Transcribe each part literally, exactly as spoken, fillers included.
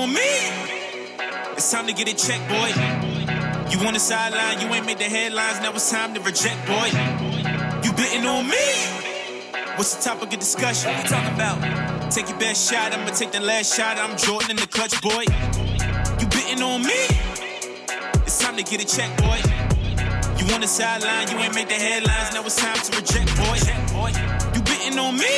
on me. It's time to get it checked, boy. You on the sideline, you ain't made the headlines, now it's time to reject, boy. You betting on me. What's the topic of discussion? What you talking about? Take your best shot, I'ma take the last shot. I'm Jordan in the clutch, boy. You betting on me. It's time to get it checked, boy. You on the sideline, you ain't made the headlines, now it's time to reject, boy. You betting on me.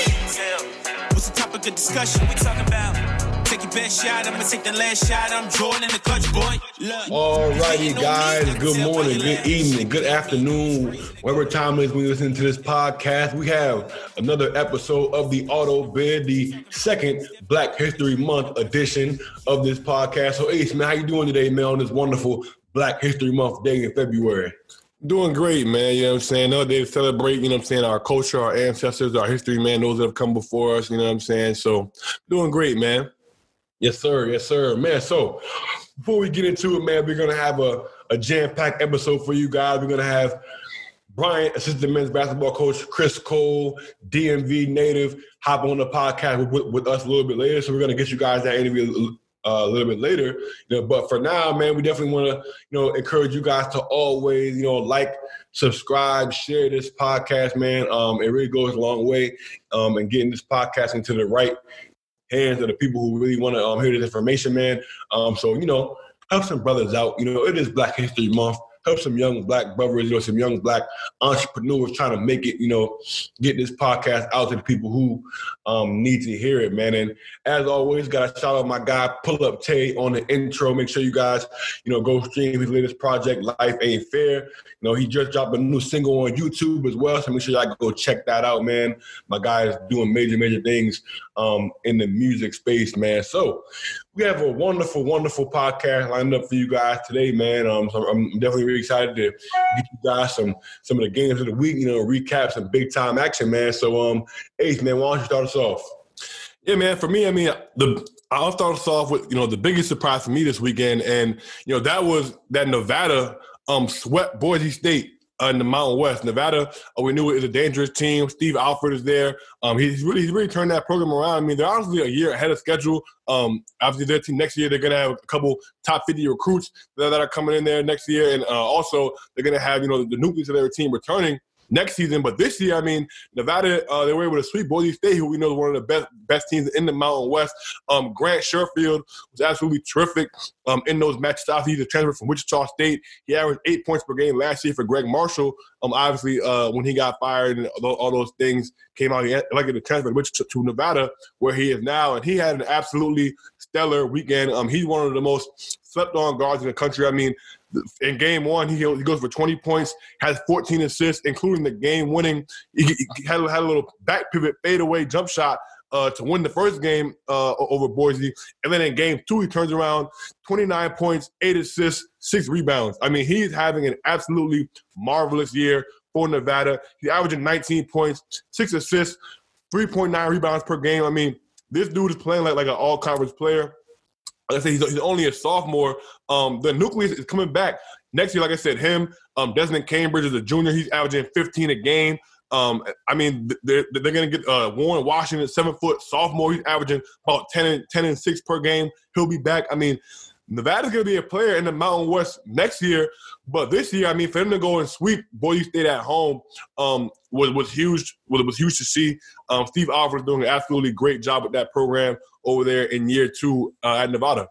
What's the topic of discussion? What you talking about? Take your best shot, I'ma take the last shot. I'm Jordan in the clutch, boy. Alrighty, guys. Good morning, good evening, good afternoon. Whatever time it is when you listen to this podcast, we have another episode of the Auto Bid, the second Black History Month edition of this podcast. So, Ace, man, how you doing today, man, on this wonderful Black History Month day in February? Doing great, man. You know what I'm saying? Another day to celebrate, you know what I'm saying, our culture, our ancestors, our history, man, those that have come before us, you know what I'm saying? So, doing great, man. Yes, sir. Yes, sir. Man, so before we get into it, man, we're going to have a, a jam-packed episode for you guys. We're going to have Bryant, assistant men's basketball coach, Chris Cole, D M V native, hop on the podcast with, with us a little bit later. So we're going to get you guys that interview uh, a little bit later. You know, but for now, man, we definitely want to, you know, encourage you guys to always, you know, like, subscribe, share this podcast, man. Um, it really goes a long way um, in getting this podcast into the right hands of the people who really want to um, hear this information, man. Um, so, you know, help some brothers out. You know, it is Black History Month. Help some young Black brothers, you know, some young Black entrepreneurs trying to make it, you know, get this podcast out to the people who um, need to hear it, man. And as always, got to shout out my guy, Pull Up Tay, on the intro. Make sure you guys, you know, go stream his latest project, Life Ain't Fair. You know, he just dropped a new single on YouTube as well, so make sure y'all go check that out, man. My guy is doing major, major things um, in the music space, man. So we have a wonderful, wonderful podcast lined up for you guys today, man. Um, so I'm definitely really excited to get you guys some some of the games of the week, you know, recap some big-time action, man. So, um, Ace, man, why don't you start us off? Yeah, man, for me, I mean, the I'll start us off with, you know, the biggest surprise for me this weekend, and, you know, that was that Nevada um, swept Boise State Uh, in the Mountain West. Nevada, uh, we knew it was a dangerous team. Steve Alford is there. Um, he's really he's really turned that program around. I mean, they're honestly a year ahead of schedule. Um, obviously, their team next year, they're going to have a couple top fifty recruits that, that are coming in there next year. And uh, also, they're going to have, you know, the nucleus of their team returning next season. But this year, I mean, Nevada, uh, they were able to sweep Boise State, who we know is one of the best best teams in the Mountain West. Um, Grant Sherfield was absolutely terrific um, in those matches. Obviously, he's a transfer from Wichita State. He averaged eight points per game last year for Greg Marshall. Um, obviously, uh, when he got fired and all, all those things came out, he elected to transfer to, Wichita, to Nevada, where he is now. And he had an absolutely stellar weekend. Um, he's one of the most slept-on guards in the country. I mean, in game one, he he goes for twenty points, has fourteen assists, including the game-winning. He, he had, had a little back pivot fadeaway jump shot uh, to win the first game uh, over Boise. And then in game two, he turns around, twenty-nine points, eight assists, six rebounds. I mean, he's having an absolutely marvelous year for Nevada. He's averaging nineteen points, six assists, three point nine rebounds per game. I mean, this dude is playing like, like an all-conference player. Like I said, he's, he's only a sophomore. Um, the nucleus is coming back next year. Like I said, him, um, Desmond Cambridge is a junior. He's averaging fifteen a game. Um, I mean, they're, they're going to get uh, Warren Washington, seven-foot sophomore. He's averaging about ten and, ten and six per game. He'll be back. I mean, Nevada's going to be a player in the Mountain West next year. But this year, I mean, for them to go and sweep Boise State at home um, was, was huge. Was, was huge to see. Um, Steve Alford is doing an absolutely great job with that program over there in year two uh, at Nevada.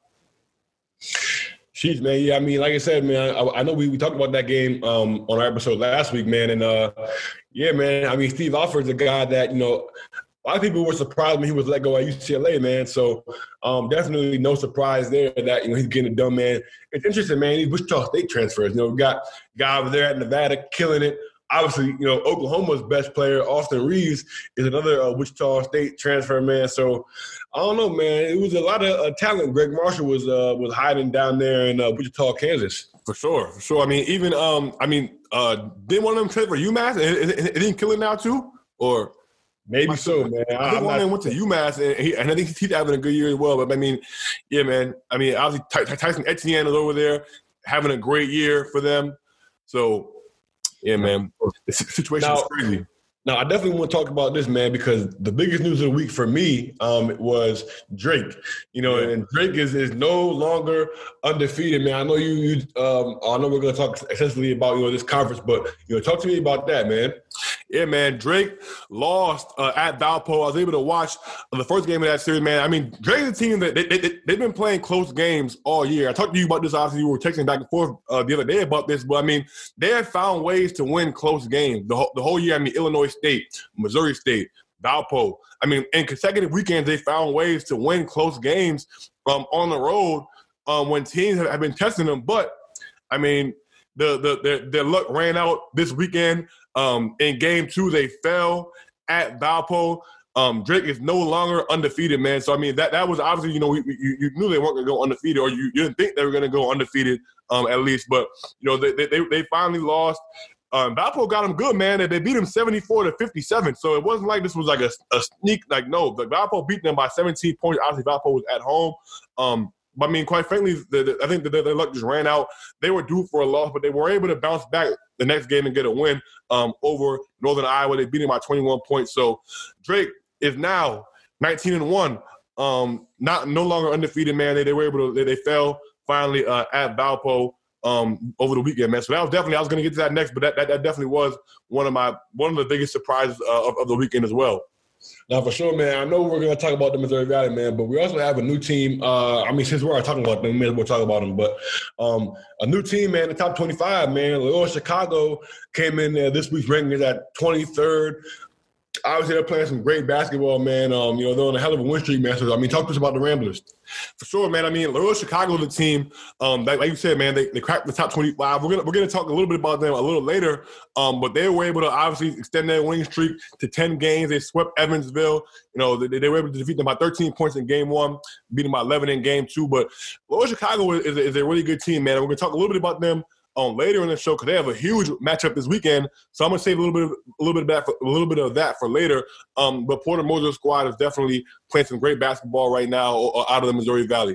Jeez, man. Yeah, I mean, like I said, man, I, I know we, we talked about that game um, on our episode last week, man. And, uh, yeah, man, I mean, Steve Alford's a guy that, you know, a lot of people were surprised when he was let go at U C L A, man. So um, definitely no surprise there that, you know, he's getting it done, man. It's interesting, man. These Wichita State transfers, you know, we got a guy over there at Nevada killing it. Obviously, you know, Oklahoma's best player, Austin Reeves, is another uh, Wichita State transfer, man. So, I don't know, man. It was a lot of uh, talent. Greg Marshall was uh, was hiding down there in uh, Wichita, Kansas. For sure, for sure. I mean, even, um, I mean, uh, didn't one of them trade for UMass? Is, is, is he killing now, too? Or maybe so, man. I think one of them went to UMass, and, he, and I think he's having a good year as well. But, I mean, yeah, man. I mean, obviously, Tyson Etienne is over there having a great year for them. So, yeah, man. The situation now, is crazy. Now, I definitely want to talk about this, man, because the biggest news of the week for me um, was Drake. You know, yeah. and Drake is is no longer undefeated, man. I know you. you um, I know we're going to talk extensively about you know this conference, but you know, talk to me about that, man. Yeah, man. Drake lost uh, at Valpo. I was able to watch the first game of that series, man. I mean, Drake's a team that they, they, they, they've been playing close games all year. I talked to you about this. Obviously, we were texting back and forth uh, the other day about this, but I mean, they have found ways to win close games the whole, the whole year. I mean, Illinois State, Missouri State, Valpo. I mean, in consecutive weekends, they found ways to win close games um, on the road um, when teams have, have been testing them. But, I mean, the, the their, their luck ran out this weekend. Um, in game two, they fell at Valpo. Um, Drake is no longer undefeated, man. So, I mean, that, that was obviously, you know, we, you, you knew they weren't going to go undefeated, or you, you didn't think they were going to go undefeated um, at least. But, you know, they they, they finally lost. Um, Valpo got them good, man. They beat them seventy-four to fifty-seven. So it wasn't like this was like a, a sneak. Like, no, the Valpo beat them by seventeen points. Obviously, Valpo was at home. Um, but, I mean, quite frankly, the, the, I think that their luck just ran out. They were due for a loss, but they were able to bounce back the next game and get a win um, over Northern Iowa. They beat them by twenty-one points. So Drake is now nineteen and one, um, not no longer undefeated, man. They, they were able to they, they fell finally uh, at Valpo um, over the weekend, man. So that was definitely I was going to get to that next, but that, that that definitely was one of my one of the biggest surprises uh, of, of the weekend as well. Now, for sure, man, I know we're going to talk about the Missouri Valley, man, but we also have a new team. Uh, I mean, since we're already talking about them, we may as well talk about them. But um, a new team, man, the top twenty-five, man. Loyola Chicago came in there. This week's ranking is at twenty-third. Obviously, they're playing some great basketball, man. Um, you know, they're on a hell of a win streak, man. So, I mean, talk to us about the Ramblers. For sure, man. I mean, Loyola Chicago, the team, um, like, like you said, man, they, they cracked the top twenty-five. We're gonna we're gonna talk a little bit about them a little later. Um, but they were able to obviously extend their winning streak to ten games. They swept Evansville. You know, they, they were able to defeat them by thirteen points in game one, beat them by eleven in game two. But Loyola Chicago is, is a really good team, man. And we're gonna talk a little bit about them Um, later in the show because they have a huge matchup this weekend. So I'm gonna save a little bit, of, a little bit of that, for, a little bit of that for later. Um, but Porter Moser's squad is definitely playing some great basketball right now out of the Missouri Valley.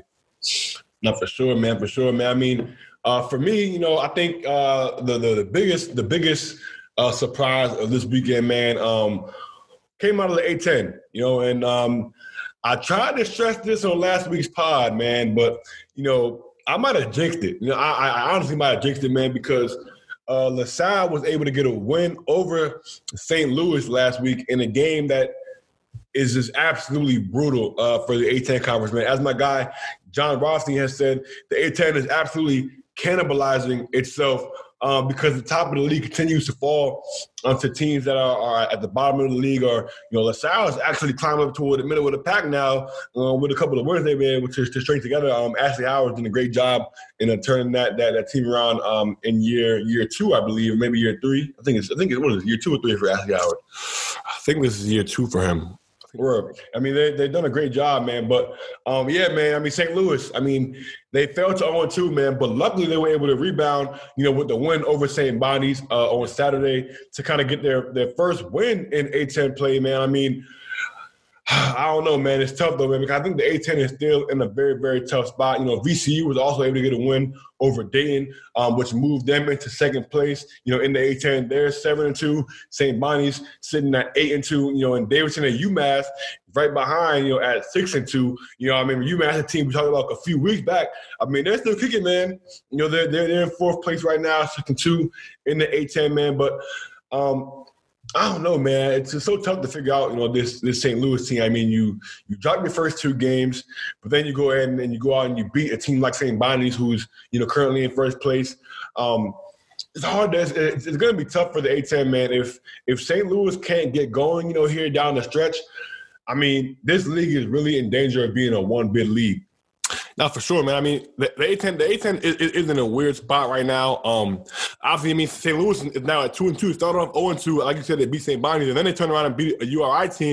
No, for sure, man, for sure, man. I mean, uh, for me, you know, I think uh, the, the the biggest the biggest uh, surprise of this weekend, man, um, came out of the A ten. You know, and um, I tried to stress this on last week's pod, man, but you know. I might have jinxed it. You know, I, I honestly might have jinxed it, man, because uh, LaSalle was able to get a win over Saint Louis last week in a game that is just absolutely brutal uh, for the A ten conference, man. As my guy John Rothstein has said, the A ten is absolutely cannibalizing itself um, because the top of the league continues to fall onto teams that are, are at the bottom of the league. Or, you know, LaSalle is actually climbing up toward the middle of the pack now uh, with a couple of wins they've been able to, to string together. Um, Ashley Howard's done a great job in uh, turning that, that that team around um, in year year two, I believe, or maybe year three. I think it's I think it's what is it, year two or three for Ashley Howard. I think this is year two for him. I mean, they, they've done a great job, man. But, um, yeah, man, I mean, Saint Louis, I mean, they fell to oh and two, man. But luckily they were able to rebound, you know, with the win over Saint Bonnie's uh, on Saturday to kind of get their, their first win in A ten play, man. I mean, I don't know, man. It's tough, though, man, because I think the A ten is still in a very, very tough spot. You know, V C U was also able to get a win over Dayton, um, which moved them into second place, you know, in the A ten. They're seven and two. Saint Bonnie's sitting at eight and two, you know, and Davidson and UMass right behind, you know, at six and two. You know, I mean, UMass, a team we talked about a few weeks back. I mean, they're still kicking, man. You know, they're, they're, they're in fourth place right now, six and two in the A ten, man. But, um, I don't know, man. It's just so tough to figure out, you know, this this Saint Louis team. I mean, you you drop your first two games, but then you go ahead and, and you go out and you beat a team like Saint Bonnie's, who's, you know, currently in first place. Um, it's hard. To, it's, it's going to be tough for the A ten, man. If if Saint Louis can't get going, you know, here down the stretch, I mean, this league is really in danger of being a one-bid league. Now, for sure, man. I mean, the, the A ten, the A ten is, is in a weird spot right now. Um, obviously, I mean, Saint Louis is now at two and two. Started off zero and two, like you said, they beat Saint Bonnie's, and then they turned around and beat a U R I team.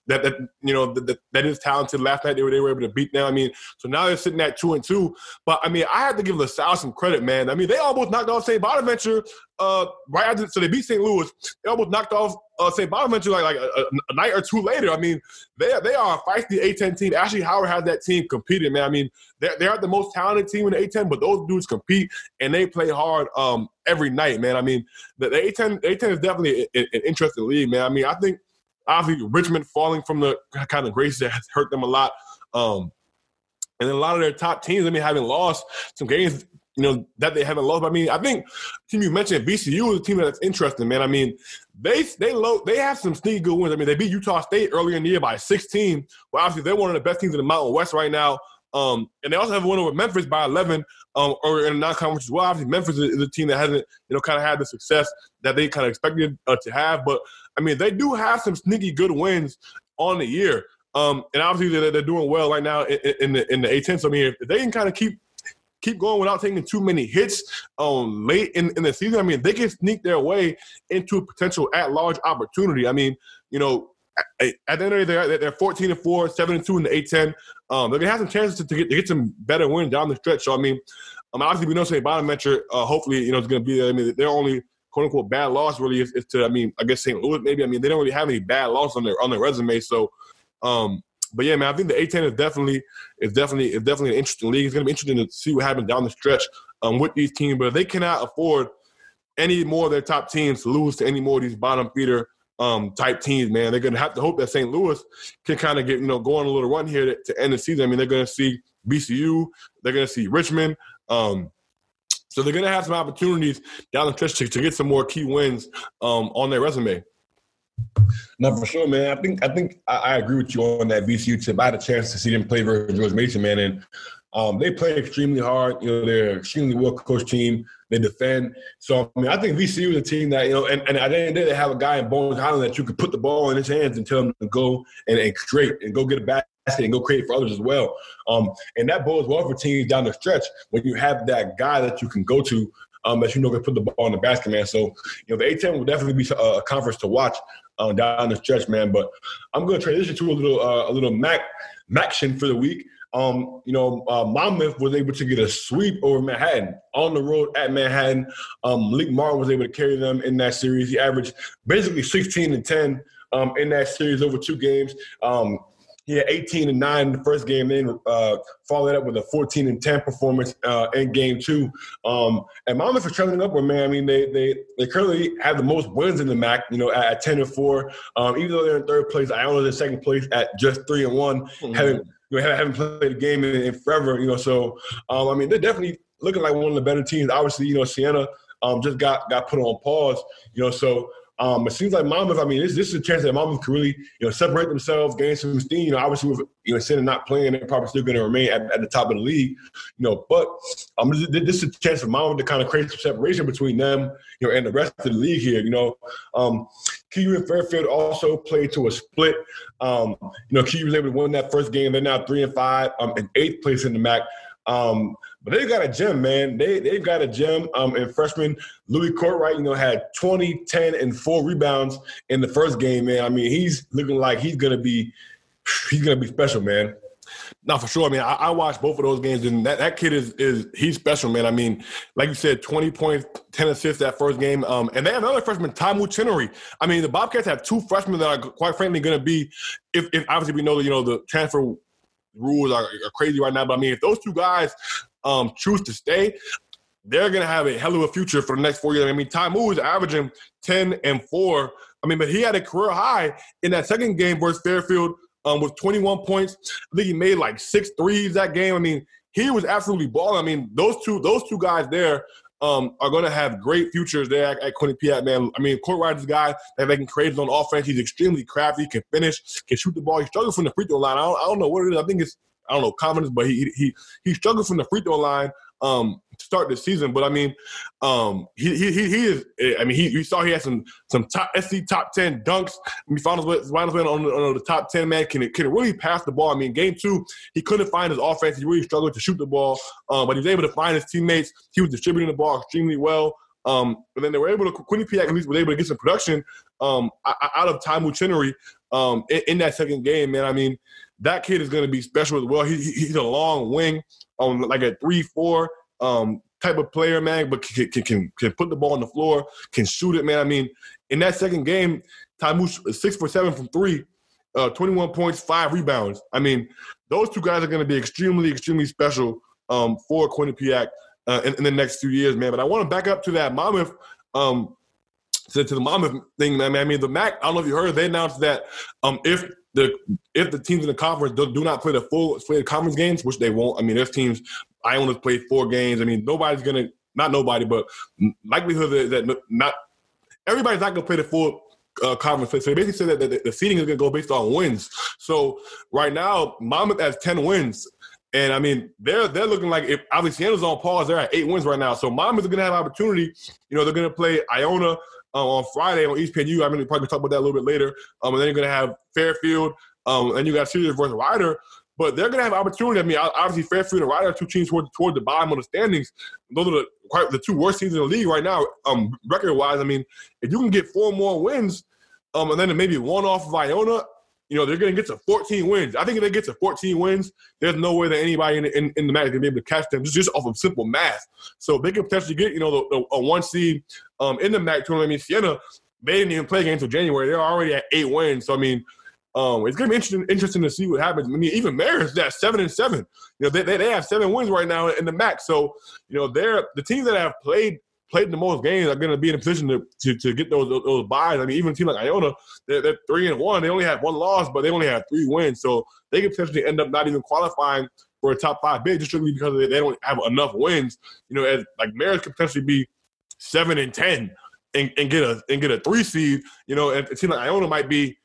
that that you know that, that is talented. Last night they were they were able to beat them. I mean, so now they're sitting at two and two. But I mean, I have to give LaSalle some credit, man. I mean, they almost knocked off Saint Bonaventure uh, right after, so they beat Saint Louis. They almost knocked off uh, Saint Bonaventure like like a, a night or two later. I mean, they they are a feisty A ten team. Ashley Howard has that team competing, man. I mean, they're they're the most talented team in the A ten, but those dudes compete and they play hard um, every night, man. I mean, the, the A ten A ten is definitely an, an interesting league, man. I mean, I think. Obviously, Richmond falling from the kind of graces that has hurt them a lot. Um, and then a lot of their top teams, I mean, having lost some games, you know, that they haven't lost. But, I mean, I think the team you mentioned, V C U, is a team that's interesting, man. I mean, they they low, they have some sneaky good wins. I mean, they beat Utah State earlier in the year by sixteen. Well, obviously, they're one of the best teams in the Mountain West right now. Um, and they also have a win over Memphis by eleven, um, or in a non-conference as well. Obviously, Memphis is a team that hasn't, you know, kind of had the success that they kind of expected uh, to have. But, I mean, they do have some sneaky good wins on the year. Um, and obviously, they're, they're doing well right now in, in the in the A ten. So, I mean, if they can kind of keep keep going without taking too many hits um, late in, in the season, I mean, they can sneak their way into a potential at-large opportunity. I mean, you know, at the end of the day, they're, they're fourteen and four, seven and two in the A ten. Um, they're gonna have some chances to, to, get, to get some better wins down the stretch. So I mean, um, obviously we know Saint Bonaventure. Uh, hopefully, you know, it's gonna be. I mean, their only quote unquote bad loss really is, is to. I mean, I guess Saint Louis maybe. I mean, they don't really have any bad loss on their on their resume. So, um, but yeah, man, I think the A ten is definitely is definitely is definitely an interesting league. It's gonna be interesting to see what happens down the stretch um, with these teams. But if they cannot afford any more of their top teams to lose to any more of these bottom feeder um, type teams, man, they're going to have to hope that Saint Louis can kind of get, you know, go on a little run here to, to end the season. I mean, they're going to see V C U, they're going to see Richmond. Um, so they're going to have some opportunities down the stretch to, to get some more key wins um, on their resume. No, for sure, man. I think I think I, I agree with you on that V C U tip. I had a chance to see them play versus George Mason, man, and um, they play extremely hard. You know, they're an extremely well-coached team. They defend. So, I mean, I think V C U is a team that, you know, and, and at the end of the day, they have a guy in Bones Highland that you could put the ball in his hands and tell him to go and, and create and go get a basket and go create for others as well. Um, and that bodes well for teams down the stretch when you have that guy that you can go to um, that you know can put the ball in the basket, man. So, you know, the A ten will definitely be a conference to watch uh, down the stretch, man. But I'm going to transition to a little uh, a little Mac Maction for the week. Um, you know, uh, Monmouth was able to get a sweep over Manhattan on the road at Manhattan. Um, Malik Martin was able to carry them in that series. He averaged basically sixteen and ten um, in that series over two games. Um, he had eighteen and nine in the first game, then uh, followed up with a fourteen and ten performance uh, in game two. Um, and Monmouth is traveling upward, man. I mean, they they they currently have the most wins in the M A C, you know, at, at ten and four. Um, even though they're in third place, Iona's in second place at just three and one, mm-hmm. having You know, haven't played a game in, in forever, you know. So, um, I mean, they're definitely looking like one of the better teams. Obviously, you know, Siena um, just got got put on pause, you know. So, um, it seems like Monmouth, I mean, this, this is a chance that Monmouth can really, you know, separate themselves, gain some steam. You know, obviously, with, you know, Siena not playing, they're probably still going to remain at, at the top of the league, you know. But um, this, this is a chance for Monmouth to kind of create some separation between them, you know, and the rest of the league here, you know. Um, K U and Fairfield also played to a split. Um, you know, K U was able to win that first game. They're now three and five, um, in eighth place in the M A C. Um, but they've got a gem, man. They they've got a gem. Um, and freshman Louis Courtwright, you know, had twenty, ten, and four rebounds in the first game, man. I mean, he's looking like he's gonna be he's gonna be special, man. No, for sure. I mean, I, I watched both of those games, and that, that kid is is he's special, man. I mean, like you said, twenty points, ten assists that first game. Um, and they have another freshman, Tamu Chinnery. I mean, the Bobcats have two freshmen that are quite frankly going to be, if, if obviously we know that, you know, the transfer rules are, are crazy right now, but I mean, if those two guys um, choose to stay, they're going to have a hell of a future for the next four years. I mean, Tamu is averaging ten and four. I mean, but he had a career high in that second game versus Fairfield. Um, with twenty-one points. I think he made like six threes that game. I mean, he was absolutely balling. I mean, those two those two guys there um, are going to have great futures there at, at Quinnipiac, man. I mean, Courtwright is a guy that they can create his own offense. He's extremely crafty, can finish, can shoot the ball. He struggles from the free throw line. I don't, I don't know what it is. I think it's, I don't know, confidence, but he he he struggles from the free throw line um, to start the season. But I mean, um, he he he is. I mean, he you saw he had some some top S C top ten dunks. I mean, he found his way, found his way on, on the top ten, man. Can can really pass the ball. I mean, game two, he couldn't find his offense. He really struggled to shoot the ball, um, but he was able to find his teammates. He was distributing the ball extremely well. Um, but then they were able to, Quinnipiac at least was able to get some production um, out of Taimu Chenery um, in, in that second game, man. I mean, that kid is going to be special as well. He, he's a long wing, um, like a three four um, type of player, man, but can, can, can, can put the ball on the floor, can shoot it, man. I mean, in that second game, Taimu six for seven from three, uh, twenty-one points, five rebounds. I mean, those two guys are going to be extremely, extremely special um, for Quinnipiac uh, in, in the next few years, man. But I want to back up to that Monmouth, um, to, to the Monmouth thing, man. I mean, the M A C, I don't know if you heard, they announced that um, if the if the teams in the conference do, do not play the full play the conference games, which they won't. I mean, if teams, Iona's played four games. I mean, nobody's going to, not nobody, but likelihood that, that not everybody's not going to play the full Uh, conference play. So they basically said that the, the seeding is going to go based on wins. So right now, Monmouth has ten wins. And, I mean, they're they're looking like, if obviously Sienna's on pause, they're at eight wins right now. So Monmouth is going to have opportunity. You know, they're going to play Iona uh, on Friday on E S P N U. I mean, we're probably talk about that a little bit later. Um, and then you're going to have Fairfield, um, and you got Cedar versus Rider. But they're going to have opportunity. I mean, obviously Fairfield and Rider are two teams toward, toward the bottom of the standings. Those are the quite the two worst teams in the league right now, um, record-wise. I mean, if you can get four more wins, um, and then maybe one off of Iona, you know, they're going to get to fourteen wins. I think if they get to fourteen wins, there's no way that anybody in, in, in the match is going to be able to catch them just, just off of simple math. So they could potentially get, you know, the, the, a one seed um, in the M A C tournament. I mean, Siena, they didn't even play again until January. They're already at eight wins. So, I mean, Um, it's going to be interesting, interesting to see what happens. I mean, even Marist, that's seven and seven. You know, they, they they have seven wins right now in the M A C. So, you know, they're the teams that have played played the most games are going to be in a position to, to to get those those, those buys. I mean, even a team like Iona, they're, they're three and one. They only have one loss, but they only have three wins. So they could potentially end up not even qualifying for a top five bid just strictly because they, they don't have enough wins. You know, as like Marist could potentially be seven and ten and, and get a and get a three seed. You know, and a team like Iona might be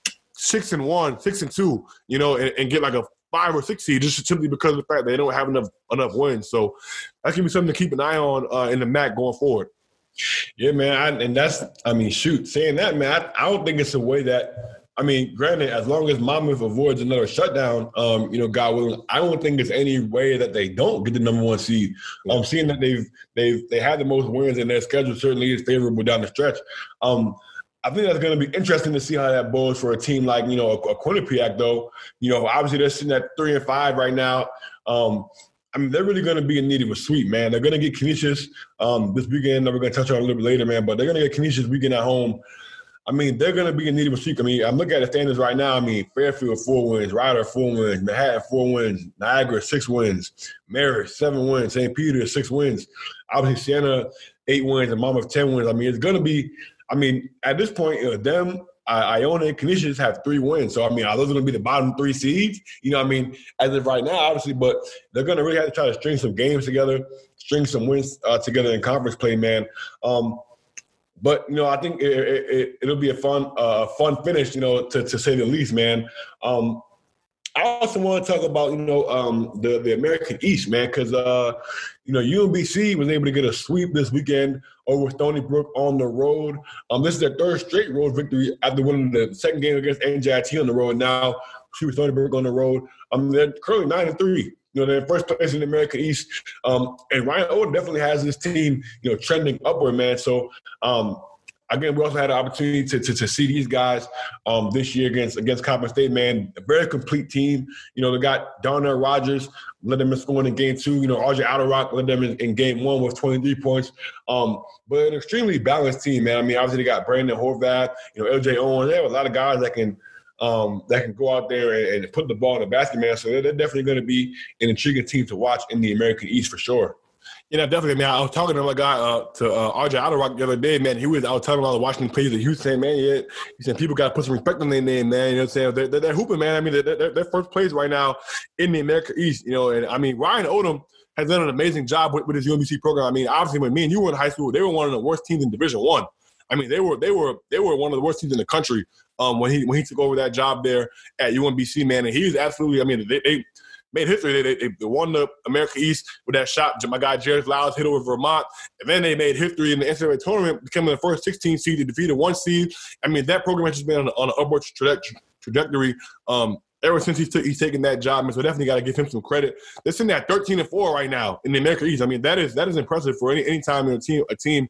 six and one, six and two, you know, and, and get like a five or six seed just simply because of the fact they don't have enough enough wins. So that's gonna be something to keep an eye on uh, in the M A C going forward. Yeah, man, I, and that's, I mean, shoot, saying that, man, I, I don't think it's a way that. I mean, granted, as long as Monmouth avoids another shutdown, um, you know, God willing, I don't think there's any way that they don't get the number one seed. Um, seeing that they've they've they had the most wins in their schedule certainly is favorable down the stretch. Um, I think that's going to be interesting to see how that bodes for a team like, you know, a, a Quinnipiac, though. You know, obviously they're sitting at three and five right now. Um, I mean, they're really going to be in need of a sweep, man. They're going to get Canisius um, this weekend. We're going to touch on it a little bit later, man. But they're going to get Canisius weekend at home. I mean, they're going to be in need of a sweep. I mean, I'm looking at the standings right now. I mean, Fairfield, four wins. Rider, four wins. Manhattan, four wins. Niagara, six wins. Marist, seven wins. Saint Peter, six wins. Obviously, Siena, eight wins. And Monmouth, ten wins. I mean, it's going to be – I mean, at this point, you know, them, Iona, and Canisius have three wins. So, I mean, are those going to be the bottom three seeds? You know what I mean? As of right now, obviously, but they're going to really have to try to string some games together, string some wins uh, together in conference play, man. Um, but, you know, I think it, it, it, it'll be a fun uh, fun finish, you know, to, to say the least, man. Um, I also want to talk about, you know, um, the, the American East, man, because, uh, you know, U M B C was able to get a sweep this weekend over Stony Brook on the road. Um, this is their third straight road victory after winning the second game against N J I T on the road. Now, she was Stony Brook on the road. Um, they're currently nine and three. You know, they're in first place in the American East. Um, and Ryan Odom definitely has this team, you know, trending upward, man. So, um, again, we also had an opportunity to to, to see these guys um, this year against against Coppin State, man. A very complete team. You know, they got Darnell Rogers, led them in scoring in game two. You know, R J Alderock led them in, in game one with twenty-three points. Um, but an extremely balanced team, man. I mean, obviously they got Brandon Horvath, you know, L J Owen. They have a lot of guys that can um, that can go out there and, and put the ball in the basket, man. So they're, they're definitely going to be an intriguing team to watch in the American East for sure. You know, definitely, man. I was talking to my guy, uh, to uh, R J Alderock the other day, man. He was out telling all the Washington players that he was saying, man, yeah, he said people got to put some respect on their name, man. You know what I'm saying? They're, they're, they're hooping, man. I mean, they're, they're, they're first place right now in the American East, you know. And, I mean, Ryan Odom has done an amazing job with, with his U M B C program. I mean, obviously, when me and you were in high school, they were one of the worst teams in Division One. I mean, they were they were they were one of the worst teams in the country um, when he when he took over that job there at U M B C, man. And he was absolutely, I mean, they, they made history. They, they, they won the American East with that shot. My guy Jared Lyles hit over Vermont. And then they made history in the N C double A tournament, becoming the first sixteen seed to defeat a one seed. I mean, that program has just been on, on an upward trajectory, trajectory um, ever since he's, t- he's taken that job. And so definitely got to give him some credit. They're sitting at thirteen and four right now in the American East. I mean, that is that is impressive for any any time in a team, a team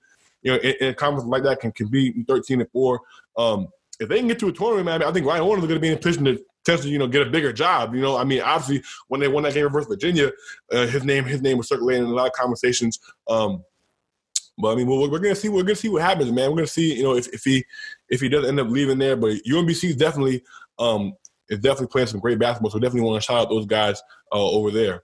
you know, in, in a conference like that can, can be thirteen and four. Um, if they can get to a tournament, man, I think Ryan Horner is going to be in a position to potentially, you know, get a bigger job. You know, I mean, obviously, when they won that game versus Virginia, uh, his name his name was circulating in a lot of conversations. Um, but I mean, we're, we're gonna see we're gonna see what happens, man. We're gonna see, you know, if, if he if he does end up leaving there. But U M B C is definitely um, is definitely playing some great basketball. So definitely want to shout out those guys uh, over there.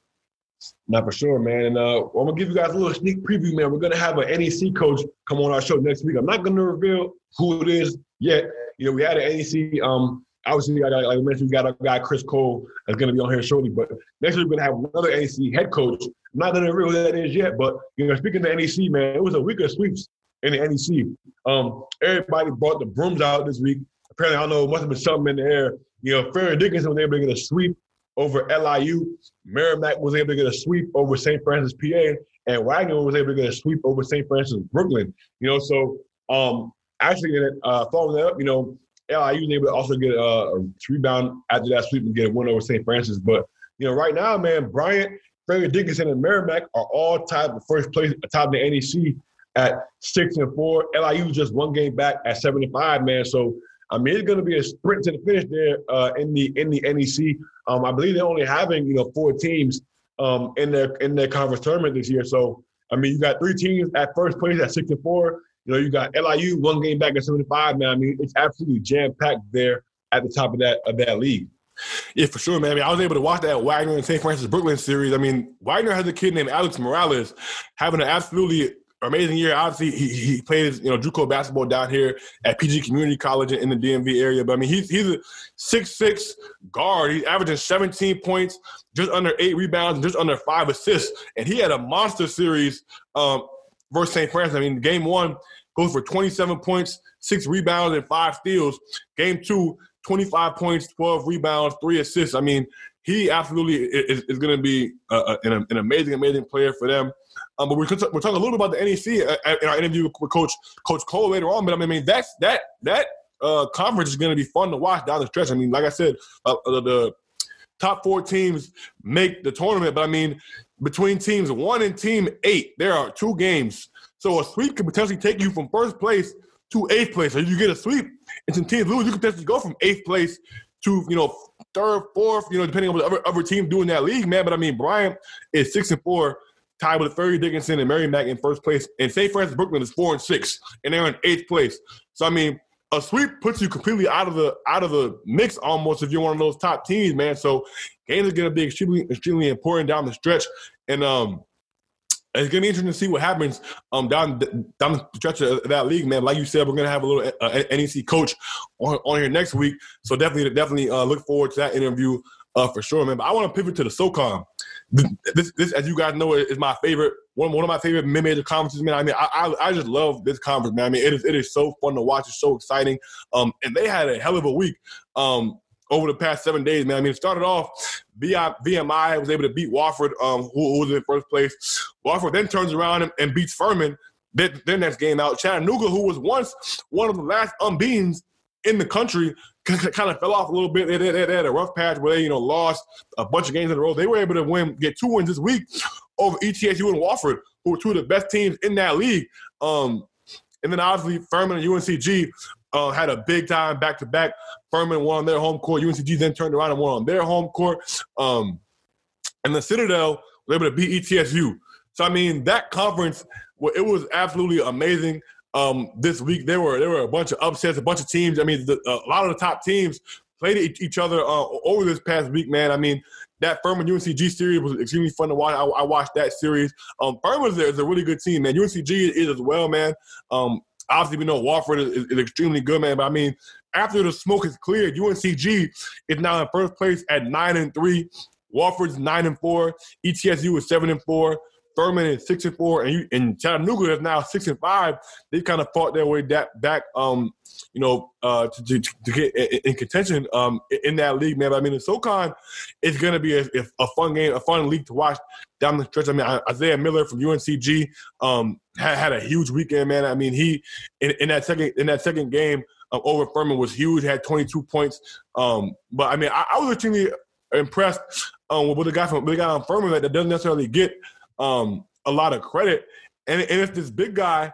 Not for sure, man. And uh, I'm gonna give you guys a little sneak preview, man. We're gonna have an N E C coach come on our show next week. I'm not gonna reveal who it is yet. You know, we had an N E C. Um, obviously, I got, like I mentioned, we got our guy Chris Cole that's gonna be on here shortly. But next week we're gonna have another N E C head coach. I'm not gonna reveal who that is yet. But you know, speaking of N E C, man, it was a week of sweeps in the N E C. Um, everybody brought the brooms out this week. Apparently, I don't know, it must have been something in the air. You know, Fairleigh Dickinson was able to get a sweep over L I U. Merrimack was able to get a sweep over Saint Francis, P A, and Wagner was able to get a sweep over Saint Francis, Brooklyn. You know, so um, actually, uh, following that up, you know, L I U was able to also get a, a rebound after that sweep and get a win over Saint Francis. But, you know, right now, man, Bryant, Fairleigh Dickinson, and Merrimack are all tied for first place atop the N E C at six and four. L I U just one game back at seven and five, man. So, I mean, it's going to be a sprint to the finish there uh, in the in the N E C. Um, I believe they're only having, you know, four teams um, in their in their conference tournament this year. So, I mean, you got three teams at first place at six and four. You know, you got L I U one game back at seven and five. Man, I mean, it's absolutely jam packed there at the top of that of that league. Yeah, for sure, man. I mean, I was able to watch that Wagner and Saint Francis Brooklyn series. I mean, Wagner has a kid named Alex Morales having an absolutely amazing year. Obviously, he, he played, you know, JUCO basketball down here at P G Community College in the D M V area. But, I mean, he's he's a six six guard. He's averaging seventeen points, just under eight rebounds, and just under five assists. And he had a monster series um, versus Saint Francis. I mean, game one goes for twenty-seven points, six rebounds, and five steals. Game two, twenty-five points, twelve rebounds, three assists. I mean, he absolutely is, is going to be uh, an, an amazing, amazing player for them. Um, but we're, we're talking a little bit about the N E C in our interview with Coach Coach Cole later on. But I mean, that's that that uh, conference is going to be fun to watch down the stretch. I mean, like I said, uh, the, the top four teams make the tournament. But I mean, between teams one and team eight, there are two games. So a sweep can potentially take you from first place to eighth place. So you get a sweep, and some teams lose, you can potentially go from eighth place to, you know, third, fourth, you know, depending on what the other, other team doing that league, man. But I mean, Bryant is six and four. Tied with Fairleigh Dickinson and Merrimack in first place. And Saint Francis Brooklyn is four and six, and they're in eighth place. So I mean, a sweep puts you completely out of the out of the mix almost if you're one of those top teams, man. So games are gonna be extremely, extremely important down the stretch. And um it's gonna be interesting to see what happens um down down the stretch of that league, man. Like you said, we're gonna have a little uh, N E C coach on, on here next week. So definitely, definitely uh, look forward to that interview uh, for sure, man. But I want to pivot to the SoCon. This, this, as you guys know, is my favorite one. One of my favorite mid-major conferences, man. I mean, I, I, I just love this conference, man. I mean, it is, it is so fun to watch. It's so exciting. Um, and they had a hell of a week um, over the past seven days, man. I mean, it started off. V M I was able to beat Wofford, um, who, who was in first place. Wofford then turns around and, and beats Furman. Their, their next game out. Chattanooga, who was once one of the last unbeatens in the country, kind of fell off a little bit. They, they, they had a rough patch where they, you know, lost a bunch of games in a row. They were able to win, get two wins this week over E T S U and Wofford, who were two of the best teams in that league. Um, and then obviously Furman and U N C G uh, had a big time back-to-back. Furman won on their home court. U N C G then turned around and won on their home court. Um, and the Citadel was able to beat E T S U. So, I mean, that conference, well, it was absolutely amazing. Um, this week, there were there were a bunch of upsets, a bunch of teams. I mean, the, a lot of the top teams played each other uh, over this past week, man. I mean, that Furman U N C G series was extremely fun to watch. I, I watched that series. Um, Furman is a really good team, man. U N C G is as well, man. Um, obviously, we know Wofford is, is extremely good, man. But, I mean, after the smoke is cleared, U N C G is now in first place at nine and three. Wofford's nine and four. E T S U is seven and four. Furman is six and four, and, you, and Chattanooga is now six and five. They kind of fought their way back, back um, you know, uh, to, to, to get in, in contention um, in that league, man. But, I mean, the SoCon is going to be a, a fun game, a fun league to watch down the stretch. I mean, Isaiah Miller from U N C G um, had, had a huge weekend, man. I mean, he in, in that second in that second game um, over Furman was huge. Had twenty-two points. Um, but I mean, I, I was extremely impressed um, with the guy from the guy on Furman that doesn't necessarily get Um, a lot of credit, and, and it's this big guy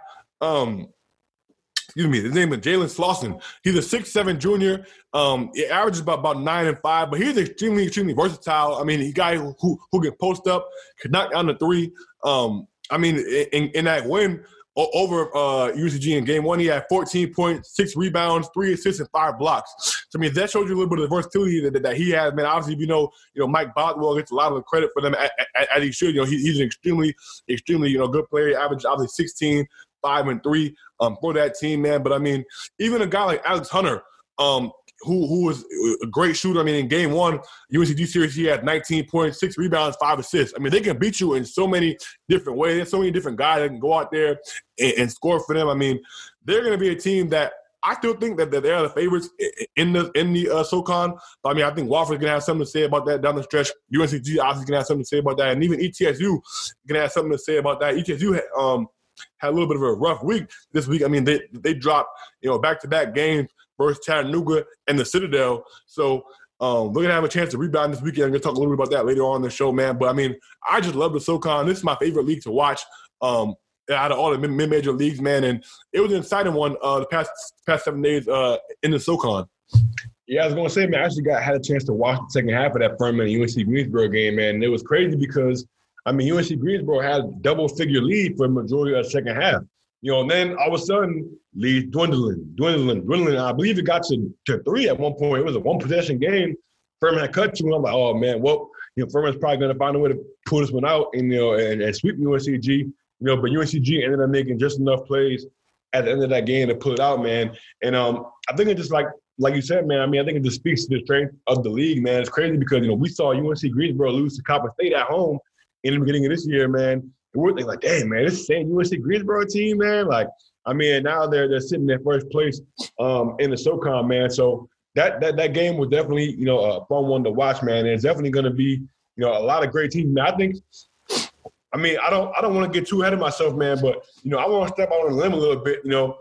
Um, excuse me, his name is Jalen Slauson. He's a six seven junior. Um, he averages about, about nine and five, but he's extremely, extremely versatile. I mean, he's a guy who, who who can post up, can knock down the three. Um, I mean, in, in that win over uh, U C G in game one, he had fourteen points, six rebounds, three assists, and five blocks. So, I mean, that shows you a little bit of the versatility that, that he has. Man, obviously, you know, you know, Mike Boswell gets a lot of the credit for them as, as he should. You know, he, he's an extremely, extremely, you know, good player. He averages obviously sixteen, five, and three um, for that team, man. But, I mean, even a guy like Alex Hunter, um, who who was a great shooter. I mean, in game one, U N C G series, he had nineteen points, six rebounds, five assists. I mean, they can beat you in so many different ways. There's so many different guys that can go out there and, and score for them. I mean, they're going to be a team that I still think that, that they're the favorites in the in the uh, SoCon. But, I mean, I think Wofford's going to have something to say about that down the stretch. U N C G obviously going to have something to say about that. And even E T S U going to have something to say about that. E T S U had, um, had a little bit of a rough week this week. I mean, they they dropped, you know, back-to-back games versus Chattanooga and the Citadel. So um, we're going to have a chance to rebound this weekend. I'm going to talk a little bit about that later on in the show, man. But, I mean, I just love the SoCon. This is my favorite league to watch um, out of all the mid-major leagues, man. And it was an exciting one uh, the past past seven days uh, in the SoCon. Yeah, I was going to say, man, I actually got had a chance to watch the second half of that Furman and U N C Greensboro game, man. And it was crazy because, I mean, U N C Greensboro had a double-figure lead for the majority of the second half. You know, and then all of a sudden, lead dwindling, dwindling, dwindling. I believe it got to, to three at one point. It was a one-possession game. Furman had cut two, and I'm like, oh, man, well, you know, Furman's probably going to find a way to pull this one out and, you know, and, and sweep U N C G. You know, but U N C G ended up making just enough plays at the end of that game to pull it out, man. And um, I think it just like, like you said, man, I mean, I think it just speaks to the strength of the league, man. It's crazy because, you know, we saw U N C Greensboro lose to Coppin State at home in the beginning of this year, man. And we're thinking like, dang, man, this same U N C Greensboro team, man. Like, I mean, now they're they're sitting in first place um, in the SoCon, man. So that that that game was definitely, you know, a fun one to watch, man. And it's definitely going to be, you know, a lot of great teams. Man, I think, I mean, I don't I don't want to get too ahead of myself, man, but you know, I want to step out on a limb a little bit. You know,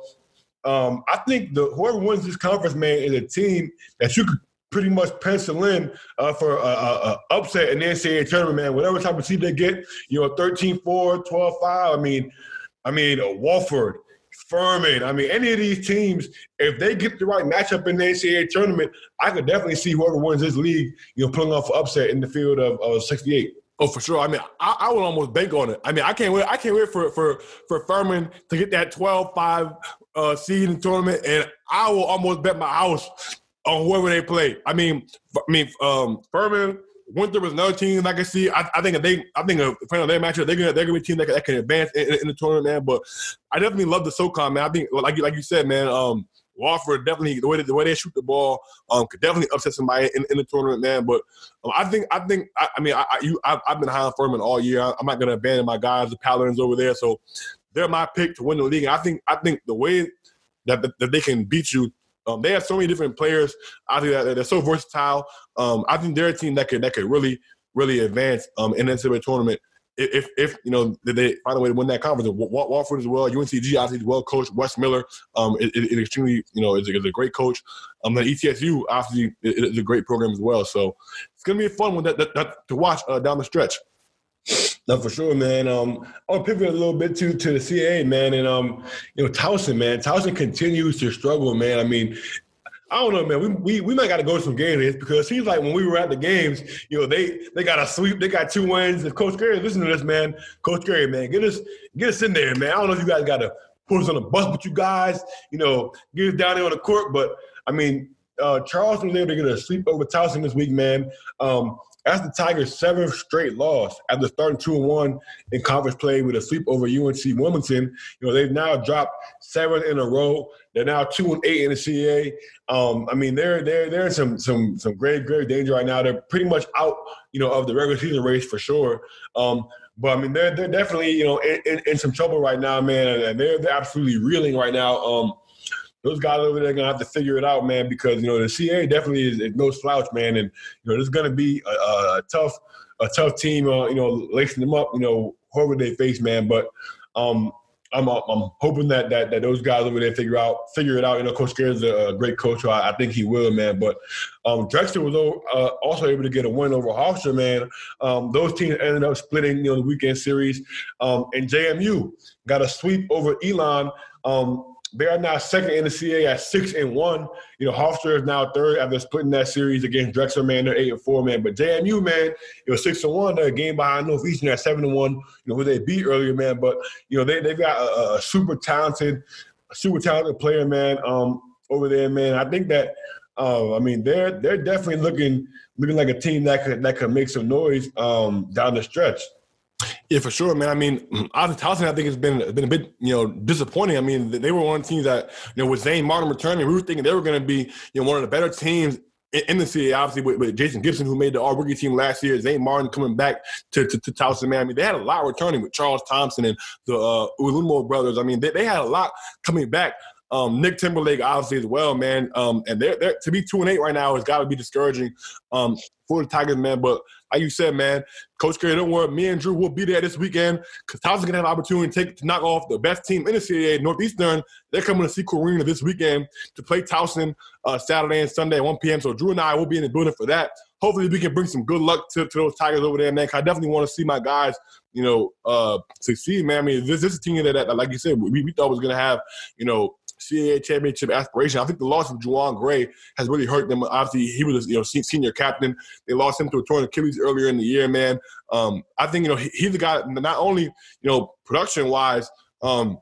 um, I think the whoever wins this conference, man, is a team that you could pretty much pencil in uh, for a, a, a upset in the N C double A tournament, man. Whatever type of seed they get, you know, thirteen four, twelve five. I mean, I mean, uh, Wofford, Furman. I mean, any of these teams, if they get the right matchup in the N C double A tournament, I could definitely see whoever wins this league, you know, pulling off an upset in the field of uh, sixty-eight. Oh, for sure. I mean, I, I would almost bank on it. I mean, I can't wait. I can't wait for for for Furman to get that twelve five uh, seed in the tournament, and I will almost bet my house on whoever they play. I mean, I mean, um, Furman, Winthrop is another team I can see. I, I think if they, I think if depending on their matchup, they're gonna they're gonna be a team that can, that can advance in, in the tournament, man. But I definitely love the SoCon, man. I think, like you like you said, man. Um, Wofford definitely the way they, the way they shoot the ball, um, could definitely upset somebody in, in the tournament, man. But um, I think I think I, I mean I, I you I've, I've been high on Furman all year. I, I'm not gonna abandon my guys, the Paladins over there. So they're my pick to win the league. And I think I think the way that that, that they can beat you. Um, they have so many different players. I think that they're so versatile. Um, I think they're a team that could that could really, really advance um, in the N C double A tournament if, if you know, they find a way to win that conference. Wofford as well. U N C G obviously well coached. Wes Miller um, is, is extremely, you know, is a, is a great coach. Um, then E T S U obviously is a great program as well. So it's gonna be a fun one that, that, that to watch uh, down the stretch. No, for sure, man. Um, I'll pivot a little bit to to the C A A, man, and um, you know, Towson, man. Towson continues to struggle, man. I mean, I don't know, man. We we, we might got to go to some games because it seems like when we were at the games, you know, they they got a sweep, they got two wins. If Coach Gary, listen to this, man. Coach Gary, man, get us get us in there, man. I don't know if you guys got to put us on the bus with you guys, you know, get us down there on the court, but I mean, uh, Charleston was able to get a sweep over Towson this week, man. Um, That's the Tigers' seventh straight loss after starting two and one in conference play with a sweep over U N C Wilmington. You know, they've now dropped seven in a row. They're now two and eight in the C A A. Um, I mean, they're they're they're in some some some grave grave danger right now. They're pretty much out, you know, of the regular season race for sure. Um, but I mean, they're they're definitely, you know, in, in, in some trouble right now, man, and they're they're absolutely reeling right now. Um, Those guys over there are going to have to figure it out, man, because, you know, the C A A definitely is, is no slouch, man. And, you know, there's going to be a, a tough a tough team, uh, you know, lacing them up, you know, whoever they face, man. But um, I'm I'm hoping that that that those guys over there figure out figure it out. You know, Coach Scared is a, a great coach, so I, I think he will, man. But um, Drexel was uh, also able to get a win over Hofstra, man. Um, those teams ended up splitting, you know, the weekend series, um, and J M U got a sweep over Elon. Um, They are now second in the C A A at six and one. You know, Hofstra is now third after splitting that series against Drexel, man. They're eight and four, man. But J M U, man, it was six and one. They're a game behind Northeastern at seven and one. You know, who they beat earlier, man. But you know, they they've got a, a super talented, a super talented player, man, um, over there, man. I think that, uh, I mean, they're they're definitely looking looking like a team that could that could make some noise um, down the stretch. Yeah, for sure, man. I mean, obviously, Towson, I think it's been been a bit, you know, disappointing. I mean, they were one of the teams that, you know, with Zane Martin returning, we were thinking they were going to be, you know, one of the better teams in, in the city. Obviously, with, with Jason Gibson, who made the All-Rookie team last year, Zane Martin coming back to, to, to Towson, man. I mean, they had a lot returning with Charles Thompson and the uh, Ulumo brothers. I mean, they, they had a lot coming back. Um, Nick Timberlake, obviously, as well, man. Um, and they're, they're to be two and eight right now has got to be discouraging um, for the Tigers, man. But like you said, man, Coach Curry, don't worry. Me and Drew will be there this weekend because Towson's going to have an opportunity to, take, to knock off the best team in the C A A, Northeastern. They're coming to see Corina this weekend to play Towson uh, Saturday and Sunday at one p.m. So Drew and I will be in the building for that. Hopefully we can bring some good luck to, to those Tigers over there, man. I definitely want to see my guys, you know, uh, succeed, man. I mean, this, this is a team that, that, like you said, we, we thought was going to have, you know, C A A championship aspiration. I think the loss of Juwan Gray has really hurt them. Obviously, he was, you know, senior captain. They lost him to a torn Achilles earlier in the year, man. Um, I think, you know, he, he's the guy, not only, you know, production-wise, um,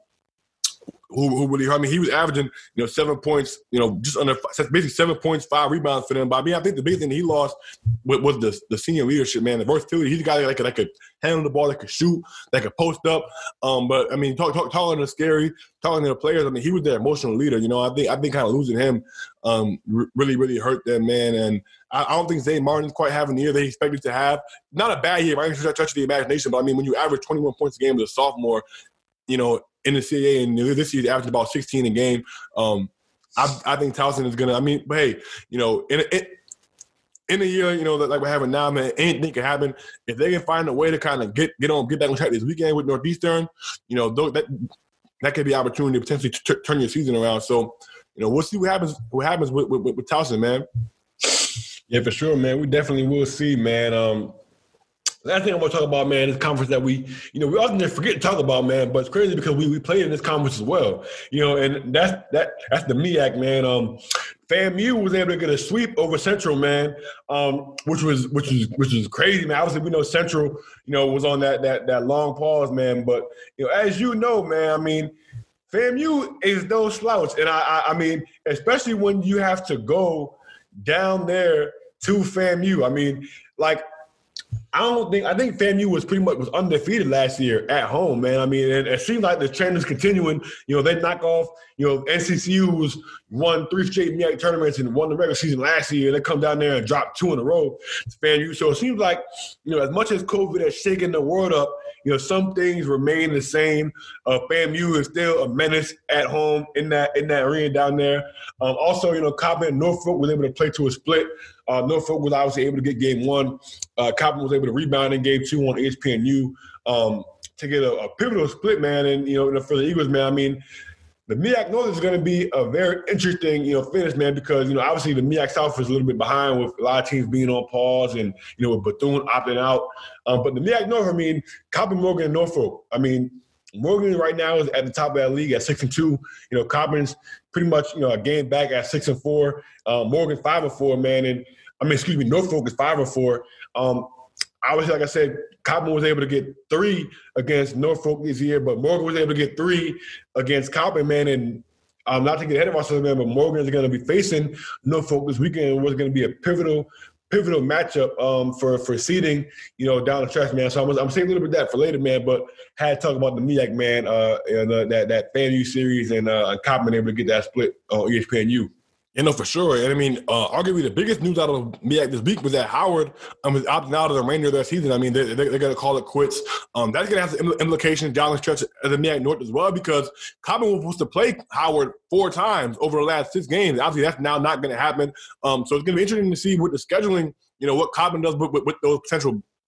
who, who really hurt me. He was averaging, you know, seven points, you know, just under – basically seven points, five rebounds for them. But I mean, I think the biggest thing he lost was, was the, the senior leadership, man, the versatility. He's a guy that could, that could handle the ball, that could shoot, that could post up. Um, but, I mean, talk, talk, talking to Scary, talking to the players, I mean, he was their emotional leader. You know, I think I think kind of losing him um, really, really hurt them, man. And I, I don't think Zane Martin's quite having the year they expected to have. Not a bad year, right? Touch the imagination, but, I mean, when you average twenty-one points a game as a sophomore, you know, in the C A A, and this year averaged about sixteen a game. Um, I, I think Towson is gonna. I mean, but hey, you know, in a, in a year, you know, like we're having now, man, anything can happen. If they can find a way to kind of get get on, get back on track this weekend with Northeastern, you know, that that could be an opportunity to potentially t- turn your season around. So, you know, we'll see what happens. What happens with with, with Towson, man? Yeah, for sure, man. We definitely will see, man. Um, Last thing I want to talk about, man, is conference that we, you know, we often just forget to talk about, man, but it's crazy because we, we played in this conference as well, you know, and that's that that's the M E A C, man. Um, FAMU was able to get a sweep over Central, man, um, which was which was which was crazy, man. Obviously, we know Central, you know, was on that that that long pause, man. But you know, as you know, man, I mean, FAMU is no slouch, and I, I I mean, especially when you have to go down there to FAMU. I mean, like. I don't think – I think FAMU was pretty much was undefeated last year at home, man. I mean, and it seems like the trend is continuing. You know, they knock off, you know, N C C U was won three straight M E A C tournaments and won the regular season last year. They come down there and drop two in a row to FAMU. So it seems like, you know, as much as COVID has shaken the world up, you know, some things remain the same. Uh, FAMU is still a menace at home in that in that arena down there. Um, also, you know, Coppin and Norfolk was able to play to a split. Uh, Norfolk was obviously able to get game one. Uh, Coppin was able to rebound in game two on E S P N U um, to get a, a pivotal split, man. And, you know, for the Eagles, man, I mean, the M E A C North is going to be a very interesting, you know, finish, man, because, you know, obviously the M E A C South is a little bit behind with a lot of teams being on pause and, you know, with Bethune opting out. Um, but the M E A C North, I mean, Coppin, Morgan, and Norfolk, I mean, Morgan right now is at the top of that league at six and two. You know, Coppin's pretty much, you know, a game back at six and four. Uh, Morgan five and four, man. And I mean, excuse me, Norfolk is five and four. Um, obviously, like I said, Coppin was able to get three against Norfolk this year, but Morgan was able to get three against Coppin, man. And um, not to get ahead of ourselves, man, but Morgan is going to be facing Norfolk this weekend. It was going to be a pivotal, pivotal matchup um, for for seeding, you know, down the stretch, man. So I'm, I'm saying a little bit of that for later, man. But had to talk about the M E A C, man, uh, and uh, that that FAMU series and uh, Coppin able to get that split on E S P N U. You know, for sure. And I mean, uh, arguably the biggest news out of M E A C this week was that Howard um, is opting out of the remainder of their season. I mean, they're, they're, they're going to call it quits. Um, that's going to have some implications down the stretch of the M E A C North as well, because Coppin was supposed to play Howard four times over the last six games. Obviously, that's now not going to happen. Um, so it's going to be interesting to see with the scheduling, you know, what Coppin does with, with, with those potential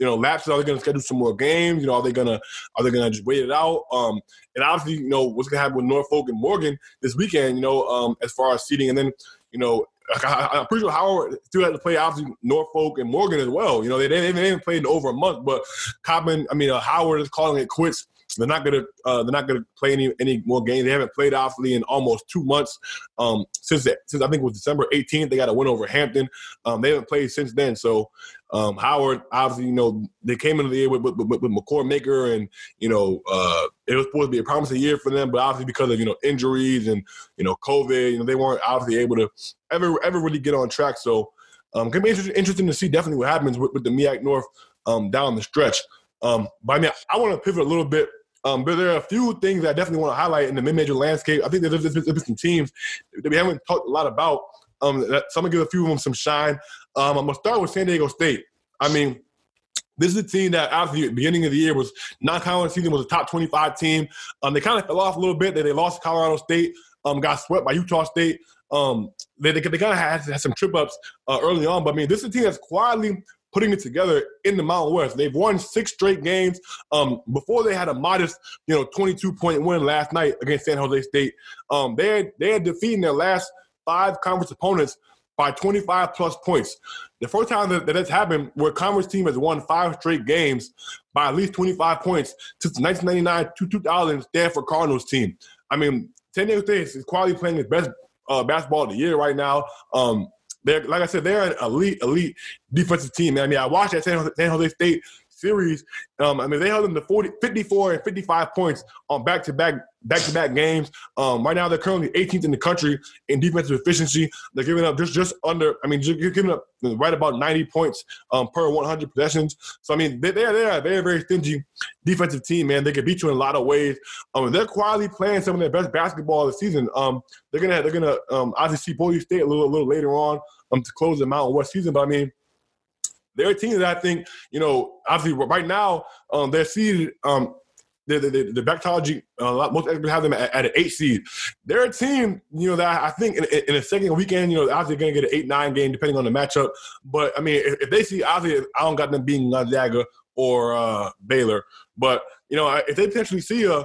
you know, lapses? Are they going to schedule some more games? You know, are they gonna are they gonna just wait it out? Um, and obviously, you know, what's going to happen with Norfolk and Morgan this weekend? You know, um, as far as seeding, and then you know, I, I'm pretty sure Howard still had to play obviously Norfolk and Morgan as well. You know, they they, they haven't played in over a month, but Coppin, I mean, uh, Howard is calling it quits. They're not gonna uh, they're not gonna play any any more games. They haven't played obviously in almost two months um, since since I think it was December eighteenth. They got a win over Hampton. Um, they haven't played since then. So um, Howard obviously, you know, they came into the year with with, with, with McCord Maker, and you know uh, it was supposed to be a promising year for them, but obviously because of you know injuries and you know COVID, you know they weren't obviously able to ever ever really get on track. So um, gonna be interesting, interesting to see definitely what happens with, with the M E A C North um, down the stretch. Um, but I mean, I want to pivot a little bit. Um, but there are a few things that I definitely want to highlight in the mid-major landscape. I think there's, there's, there's some teams that we haven't talked a lot about. Um, that, so I'm going to give a few of them some shine. Um, I'm going to start with San Diego State. I mean, this is a team that obviously at the beginning of the year was non-conference season, was a top twenty-five team. Um, they kind of fell off a little bit. They, they lost to Colorado State, um, got swept by Utah State. Um, they, they, they kind of had, had some trip-ups uh, early on. But, I mean, this is a team that's quietly – putting it together in the Mountain West. They've won six straight games. Um, before they had a modest, you know, twenty-two point win last night against San Jose State. Um, they had, they had defeated their last five conference opponents by twenty-five plus points. The first time that, that that's happened where a conference team has won five straight games by at least twenty-five points since the nineteen ninety-nine to two thousand Stanford Cardinals team. I mean, San Diego State is quietly playing its best uh, basketball of the year right now. Um, They're, like I said, they're an elite, elite defensive team. I mean, I watched that San Jose, San Jose State series. Um, I mean, they held them to forty, fifty-four and fifty-five points on back-to-back back-to-back games. Um, right now, they're currently eighteenth in the country in defensive efficiency. They're giving up just, just under – I mean, you're giving up right about ninety points um, per one hundred possessions. So, I mean, they, they're, they're a very, very stingy defensive team, man. They can beat you in a lot of ways. Um, they're quietly playing some of their best basketball of the season. Um, they're going to they're gonna, um, obviously see Boise State a little, a little later on um, to close the Mountain West season. But, I mean, they're a team that I think, you know, obviously right now um, they're seeded um, – The, the, the Bracketology, uh, most experts have them at, at an eight seed. They're a team, you know, that I think in, in a second weekend, you know, obviously going to get an eight nine game depending on the matchup. But, I mean, if, if they see, obviously, I don't got them beating Gonzaga or uh, Baylor. But, you know, if they potentially see a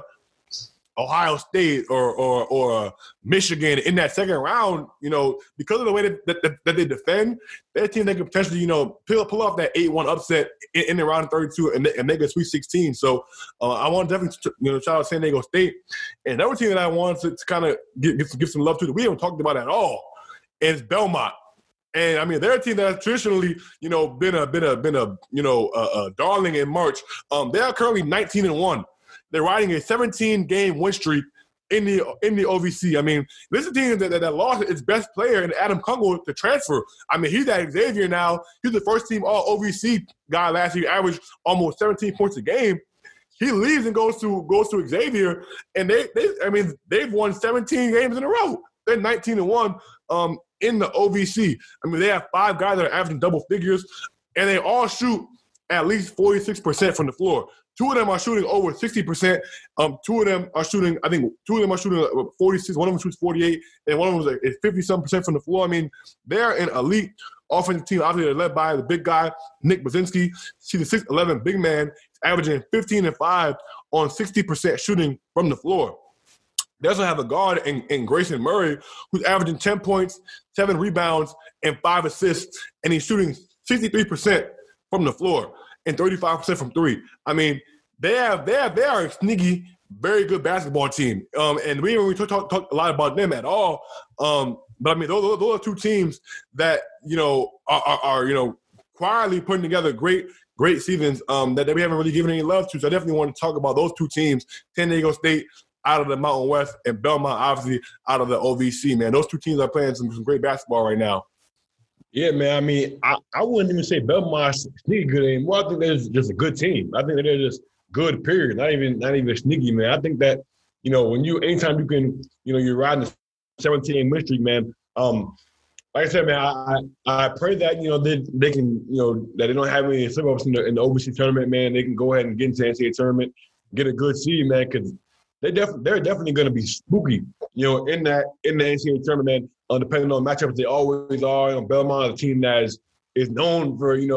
Ohio State or or or Michigan in that second round, you know, because of the way that, that, that they defend, they're a team that could potentially, you know, pull, pull off that eight one upset in, in the round thirty-two and, and make a Sweet sixteen. So uh, I want to definitely, you know, shout out San Diego State. And another team that I wanted to, to kind of give, give, give some love to that we haven't talked about at all is Belmont. And I mean, they're a team that has traditionally, you know, been a been a been a you know a, a darling in March. Um, they are currently nineteen and one. They're riding a seventeen game win streak in the in the O V C. I mean, this is a team that, that, that lost its best player in Adam Kungle to transfer. I mean, he's at Xavier now. He's the first team all O V C guy last year, averaged almost seventeen points a game. He leaves and goes to goes to Xavier, and they they I mean they've won seventeen games in a row. They're nineteen and one um, in the O V C. I mean, they have five guys that are averaging double figures, and they all shoot at least forty-six percent from the floor. Two of them are shooting over sixty percent. Um, two of them are shooting, I think two of them are shooting forty-six. One of them shoots forty-eight, and one of them is fifty-some percent from the floor. I mean, they're an elite offensive team. Obviously, they're led by the big guy, Nick Baczynski. He's a six eleven big man, averaging fifteen and five on sixty percent shooting from the floor. They also have a guard in, in Grayson Murray, who's averaging ten points, seven rebounds, and five assists, and he's shooting sixty-three percent from the floor and thirty-five percent from three. I mean, they have they have they are a sneaky, very good basketball team. Um, and we didn't really talk, talk, talk a lot about them at all. Um, but I mean, those, those are two teams that you know are, are, are you know quietly putting together great great seasons um, that, that we haven't really given any love to. So I definitely want to talk about those two teams: San Diego State out of the Mountain West and Belmont, obviously out of the O V C. Man, those two teams are playing some, some great basketball right now. Yeah, man. I mean, I, I wouldn't even say Belmont's sneaky good anymore. I think they're just a good team. I think that they're just good, period. Not even not even sneaky, man. I think that, you know, when you anytime you can, you know, you're riding the seventeen win streak, man. Um, like I said, man, I I pray that, you know, they they can, you know, that they don't have any slip-ups in the, in the O V C tournament, man. They can go ahead and get into the N C double A tournament, get a good seed, man, because they def- they're definitely going to be spooky, you know, in that in the N C double A tournament. Uh, depending on matchups, they always are. You know, Belmont, a team that is, is known for, you know,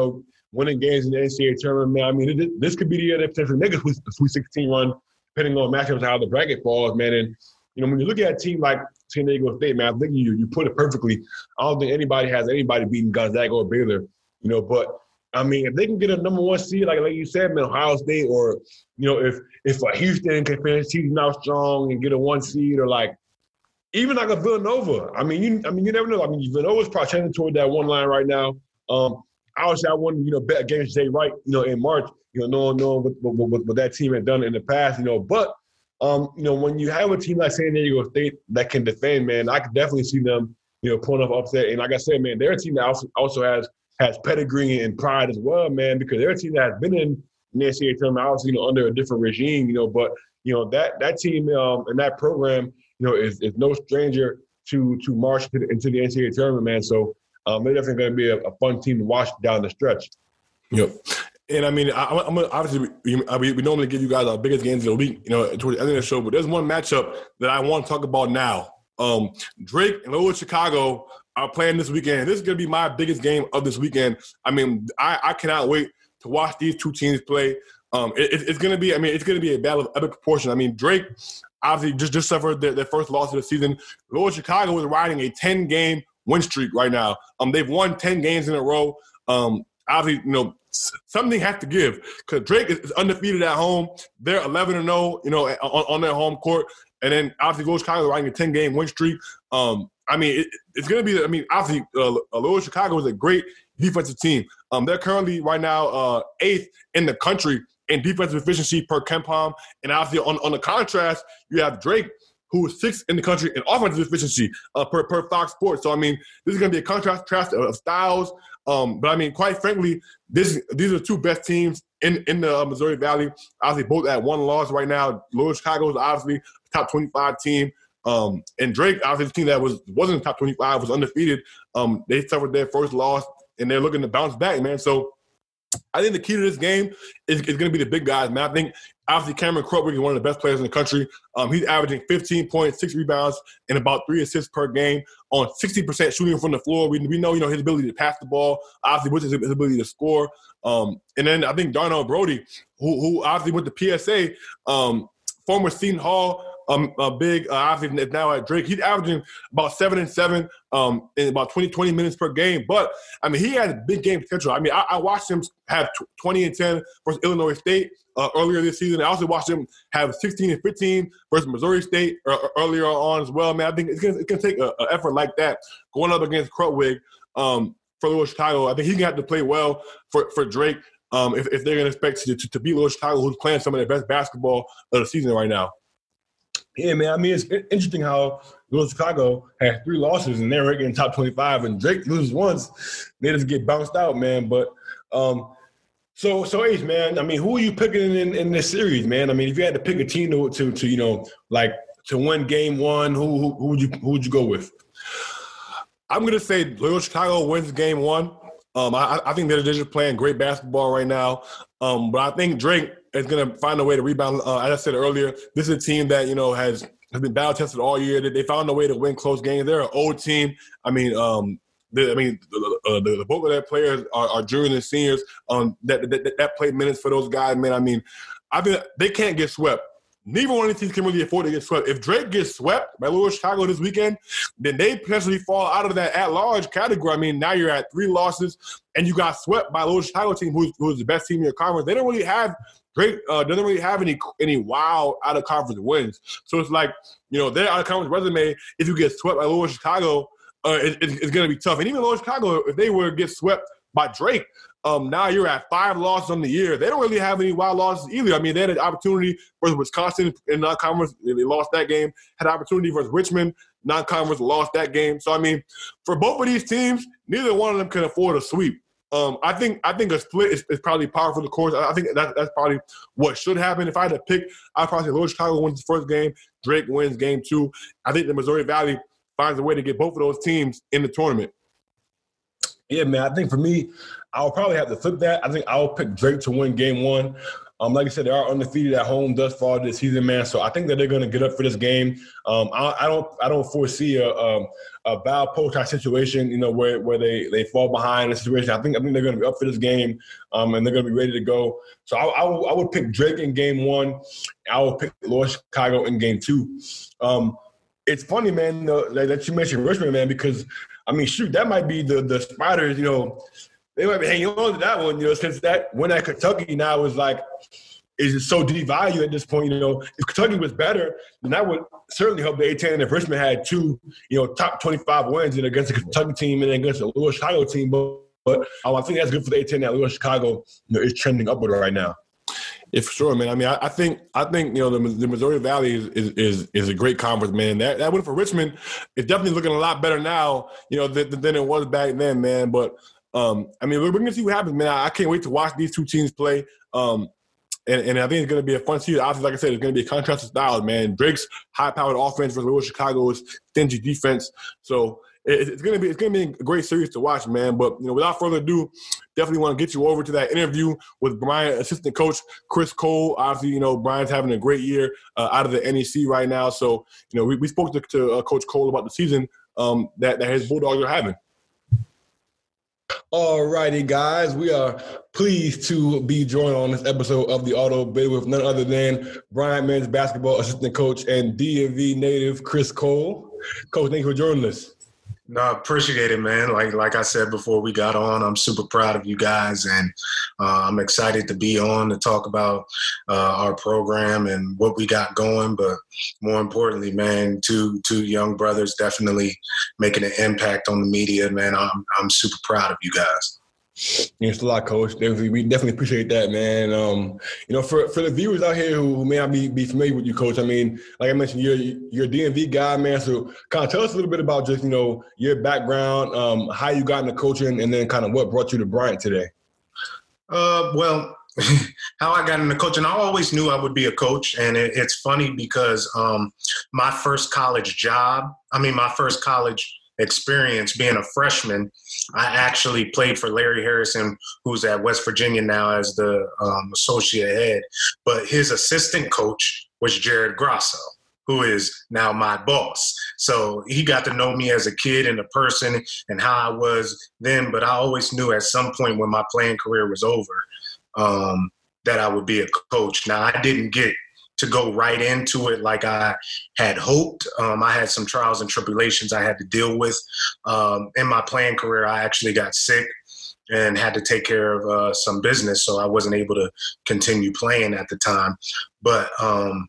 winning games in the N C double A tournament, man. I mean, this, this could be the year that potentially make a Sweet, Sweet sixteen run, depending on matchups, how the bracket falls, man. And, you know, when you look at a team like San Diego State, man, I think you you put it perfectly. I don't think anybody has anybody beating Gonzaga or Baylor, you know, but I mean, if they can get a number one seed, like like you said, man, Ohio State, or, you know, if if uh, Houston can finish season out strong and get a one seed, or like even like a Villanova. I mean, you I mean, you never know. I mean, Villanova's probably trending toward that one line right now. Um, obviously, I wouldn't, you know, bet against Jay Wright, you know, in March, you know, knowing, knowing what, what, what, what that team had done in the past, you know, but Um, you know, when you have a team like San Diego State that can defend, man, I could definitely see them, you know, pulling off upset. And like I said, man, they're a team that also, also has has pedigree and pride as well, man, because they're a team that has been in the N C double A tournament, obviously, you know, under a different regime, you know, but, you know, that that team um, and that program, you know, is, is no stranger to to march to the, into the N C double A tournament, man. So um, they're definitely going to be a, a fun team to watch down the stretch. Yep. And I mean, I, I'm gonna obviously we, we, we normally give you guys our biggest games of the week, you know, towards the end of the show. But there's one matchup that I want to talk about now. Um, Drake and Loyola Chicago are playing this weekend. This is gonna be my biggest game of this weekend. I mean, I, I cannot wait to watch these two teams play. Um, it, it's gonna be, I mean, it's gonna be a battle of epic proportion. I mean, Drake obviously just just suffered their, their first loss of the season. Loyola Chicago is riding a ten game win streak right now. Um, they've won ten games in a row. Um, obviously, you know. Something has to give because Drake is undefeated at home. They're eleven and oh, you know, on, on their home court. And then obviously Loyola Chicago riding a ten game win streak. Um, I mean, it, it's going to be, I mean, obviously uh, Loyola Chicago is a great defensive team. Um, they're currently right now uh, eighth in the country in defensive efficiency per KenPom. And obviously on, on the contrast, you have Drake, who is sixth in the country in offensive efficiency uh, per, per Fox Sports. So, I mean, this is going to be a contrast, contrast of styles. Um, but, I mean, quite frankly, this these are the two best teams in, in the uh, Missouri Valley. Obviously, both at one loss right now. Loyola Chicago is obviously a top twenty-five team. Um, and Drake, obviously, the team that was, wasn't in the top twenty-five, was undefeated. Um, they suffered their first loss, and they're looking to bounce back, man. So, I think the key to this game is, is going to be the big guys, man. I think, obviously, Cameron Krutwig is one of the best players in the country. Um, he's averaging fifteen point six rebounds and about three assists per game on sixty percent shooting from the floor. We, we know, you know, his ability to pass the ball, obviously, which is his ability to score. Um, and then I think Darnell Brody, who, who obviously with the P S A, um, former Seton Hall, Um, a big, uh, obviously now at Drake, he's averaging about seven and seven um, in about twenty, twenty minutes per game. But, I mean, he has big game potential. I mean, I, I watched him have twenty and ten versus Illinois State uh, earlier this season. I also watched him have sixteen and fifteen versus Missouri State uh, earlier on as well. Man, I think it's going to take an effort like that going up against Krutwig um, for Loyola Chicago. I think he's going to have to play well for, for Drake um, if, if they're going to expect to, to, to beat Loyola Chicago, who's playing some of their best basketball of the season right now. Yeah, man. I mean, it's interesting how Loyola Chicago has three losses and they're ranking in top twenty-five, and Drake loses once, they just get bounced out, man. But um, so, so Ace, man. I mean, who are you picking in, in this series, man? I mean, if you had to pick a team to, to, to you know, like to win game one, who, who, who would you, who would you go with? I'm gonna say Loyola Chicago wins game one. Um, I, I think they're just playing great basketball right now. Um, but I think Drake is going to find a way to rebound. Uh, as I said earlier, this is a team that, you know, has, has been battle tested all year. They found a way to win close games. They're an old team. I mean, um, the, I mean, uh, the, the bulk of their players are, are juniors and seniors um, that, that that play minutes for those guys. Man, I mean, I think they can't get swept. Neither one of these teams can really afford to get swept. If Drake gets swept by Loyola Chicago this weekend, then they potentially fall out of that at-large category. I mean, now you're at three losses, and you got swept by Loyola Chicago team, who's, who's the best team in your conference. They don't really have Drake uh, doesn't really have any any wow out-of-conference wins. So it's like, you know, their out-of-conference resume, if you get swept by Loyola Chicago, uh, it, it, it's going to be tough. And even Loyola Chicago, if they were to get swept by Drake, Um, now you're at five losses on the year. They don't really have any wild losses either. I mean, they had an opportunity versus Wisconsin in non-conference. They lost that game. Had an opportunity versus Richmond, non-conference, lost that game. So, I mean, for both of these teams, neither one of them can afford a sweep. Um, I think I think a split is, is probably par for the course. I think that, that's probably what should happen. If I had to pick, I'd probably say Loyola Chicago wins the first game. Drake wins game two. I think the Missouri Valley finds a way to get both of those teams in the tournament. Yeah, man. I think for me, I'll probably have to flip that. I think I'll pick Drake to win game one. Um, like I said, they are undefeated at home thus far this season, man. So I think that they're going to get up for this game. Um, I, I don't I don't foresee a a, a Val Post type situation, you know, where where they, they fall behind in a situation. I think I think they're going to be up for this game, um, and they're going to be ready to go. So I, I, would, I would pick Drake in game one. I would pick Loyola Chicago in game two. Um, it's funny, man, the, that you mentioned Richmond, man, because I mean, shoot, that might be the the Spiders, you know. They might be hanging on to that one, you know, since that win at Kentucky now is like is so devalued at this point. You know, if Kentucky was better, then that would certainly help the A ten. And if Richmond had two, you know, top twenty-five wins and against a Kentucky team and against a Loyola Chicago team, but, but um, I think that's good for the A ten. That Loyola Chicago, you know, is trending upward right now. Yeah, for sure, man. I mean, I, I think I think you know the, the Missouri Valley is, is is is a great conference, man. That that win for Richmond is definitely looking a lot better now, you know, than, than it was back then, man. But um, I mean, we're, we're gonna see what happens, man. I, I can't wait to watch these two teams play. Um, and, and I think it's gonna be a fun season. Obviously, like I said, it's gonna be a contrast of styles, man. Drake's high-powered offense versus Loyola Chicago's stingy defense. So it's gonna be it's gonna be a great series to watch, man. But you know, without further ado, definitely want to get you over to that interview with Bryant assistant coach Chris Cole. Obviously, you know, Bryant's having a great year uh, out of the N E C right now. So you know, we, we spoke to, to uh, Coach Cole about the season um, that that his Bulldogs are having. All righty, guys. We are pleased to be joined on this episode of the Auto Bid with none other than Bryant men's basketball assistant coach and D M V native Chris Cole. Coach, thank you for joining us. No, I appreciate it, man. Like like I said before we got on, I'm super proud of you guys, and uh, I'm excited to be on to talk about uh, our program and what we got going. But more importantly, man, two two young brothers definitely making an impact on the media, man. I'm I'm super proud of you guys. Thanks a lot, Coach. Definitely, we definitely appreciate that, man. Um, you know, for, for the viewers out here who, who may not be, be familiar with you, Coach, I mean, like I mentioned, you're you're a D M V guy, man. So kind of tell us a little bit about just, you know, your background, um, how you got into coaching, and then kind of what brought you to Bryant today. Uh, well, how I got into coaching, I always knew I would be a coach. And it, it's funny because um, my first college job, I mean, my first college experience being a freshman, I actually played for Larry Harrison, who's at West Virginia now as the um, associate head. But his assistant coach was Jared Grosso, who is now my boss. So he got to know me as a kid and a person and how I was then. But I always knew at some point when my playing career was over um, that I would be a coach. Now, I didn't get to go right into it like I had hoped. Um, I had some trials and tribulations I had to deal with. Um, in my playing career, I actually got sick and had to take care of uh, some business, so I wasn't able to continue playing at the time. But um,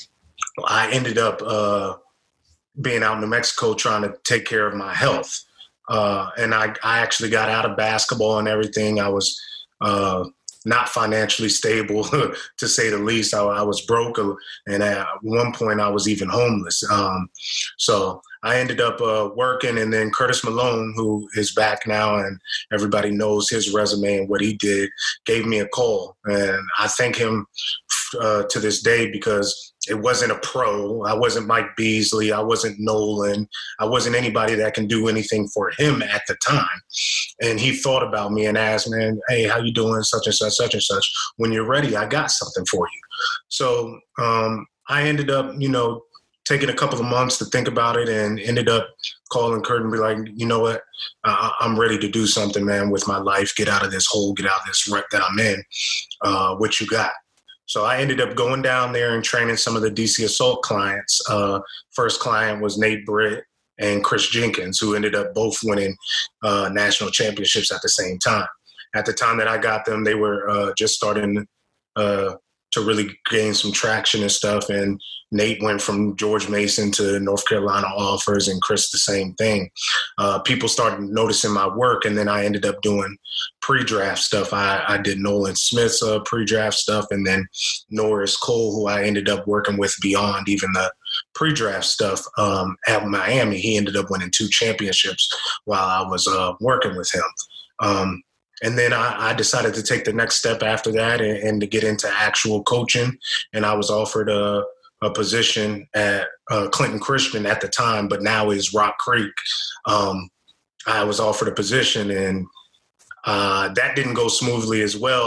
I ended up uh, being out in New Mexico trying to take care of my health. Uh, and I, I actually got out of basketball and everything. I was uh, not financially stable, to say the least. I, I was broke, and at one point I was even homeless. Um, so I ended up uh, working, and then Curtis Malone, who is back now and everybody knows his resume and what he did, gave me a call. And I thank him uh, to this day because it wasn't a pro. I wasn't Mike Beasley. I wasn't Nolan. I wasn't anybody that can do anything for him at the time. And he thought about me and asked, man, hey, how you doing? Such and such, such and such. When you're ready, I got something for you. So um, I ended up, you know, taking a couple of months to think about it and ended up calling Kurt and be like, you know what? Uh, I'm ready to do something, man, with my life. Get out of this hole, get out of this rut that I'm in. Uh, what you got? So I ended up going down there and training some of the D C Assault clients. Uh, first client was Nate Britt and Chris Jenkins, who ended up both winning uh, national championships at the same time. At the time that I got them, they were uh, just starting uh, to really gain some traction and stuff. And Nate went from George Mason to North Carolina offers, and Chris the same thing. Uh, people started noticing my work, and then I ended up doing pre-draft stuff. I, I did Nolan Smith's uh, pre-draft stuff, and then Norris Cole, who I ended up working with beyond even the pre-draft stuff um, at Miami. He ended up winning two championships while I was uh, working with him. Um, And then I, I decided to take the next step after that and, and to get into actual coaching. And I was offered a, a position at uh, Clinton Christian at the time, but now is Rock Creek. Um, I was offered a position, and uh, that didn't go smoothly as well. Uh,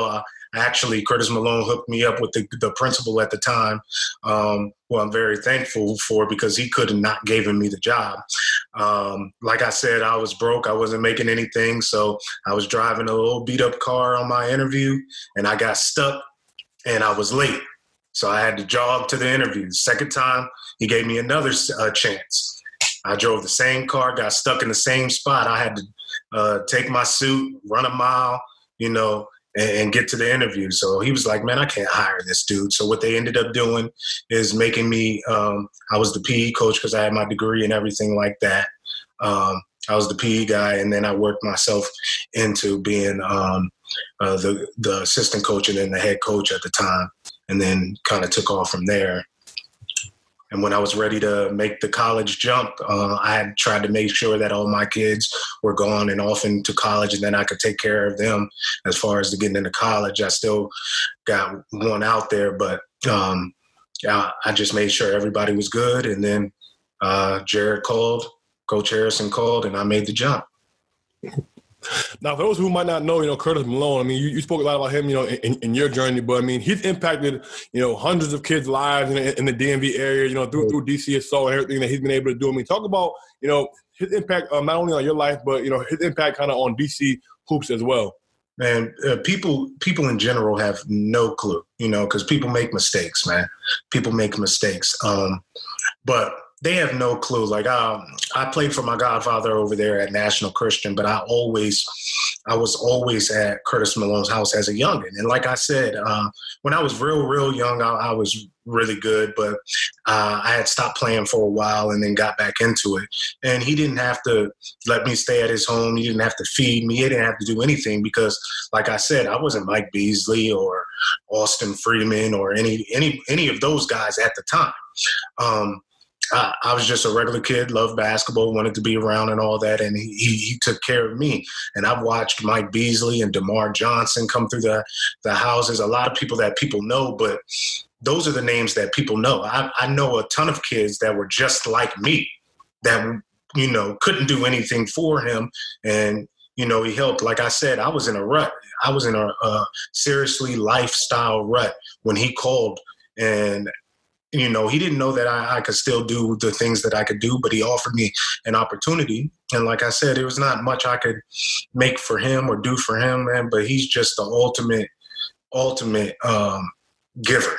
actually, Curtis Malone hooked me up with the, the principal at the time. Um, well, I'm very thankful for because he could have not given me the job. Um, like I said, I was broke. I wasn't making anything. So I was driving a little beat up car on my interview and I got stuck and I was late. So I had to jog to the interview. The second time, he gave me another uh, chance. I drove the same car, got stuck in the same spot. I had to uh, take my suit, run a mile, you know, and, and get to the interview. So he was like, man, I can't hire this dude. So what they ended up doing is making me, um, I was the P E coach because I had my degree and everything like that. Um, I was the P E guy, and then I worked myself into being um, uh, the, the assistant coach and then the head coach at the time, and then kind of took off from there. And when I was ready to make the college jump, uh, I had tried to make sure that all my kids were gone and off into college, and then I could take care of them as far as to getting into college. I still got one out there, but um, yeah, I just made sure everybody was good. And then uh, Jared called, Coach Harrison called, and I made the jump. Now, for those who might not know, you know, Curtis Malone, I mean, you, you spoke a lot about him, you know, in, in your journey, but I mean, he's impacted, you know, hundreds of kids' lives in, in the D M V area, you know, through, through D C S O and everything that he's been able to do. I mean, talk about, you know, his impact um, not only on your life, but, you know, his impact kind of on D C hoops as well. Man, uh, people people in general have no clue, you know, because people make mistakes, man. People make mistakes. Um, but they have no clue. Like, um, I played for my godfather over there at National Christian, but I always, I was always at Curtis Malone's house as a youngin'. And like I said, uh, when I was real, real young, I, I was really good, but uh, I had stopped playing for a while and then got back into it. And he didn't have to let me stay at his home. He didn't have to feed me. He didn't have to do anything because, like I said, I wasn't Mike Beasley or Austin Freeman or any any any of those guys at the time. Um, I, I was just a regular kid, loved basketball, wanted to be around and all that, and he, he, he took care of me. And I've watched Mike Beasley and DeMar Johnson come through the, the houses, a lot of people that people know, but those are the names that people know. I, I know a ton of kids that were just like me that, you know, couldn't do anything for him. And, you know, he helped. Like I said, I was in a rut. I was in a, a seriously lifestyle rut when he called, and you know, he didn't know that I, I could still do the things that I could do, but he offered me an opportunity. And like I said, it was not much I could make for him or do for him, man, but he's just the ultimate, ultimate um, giver,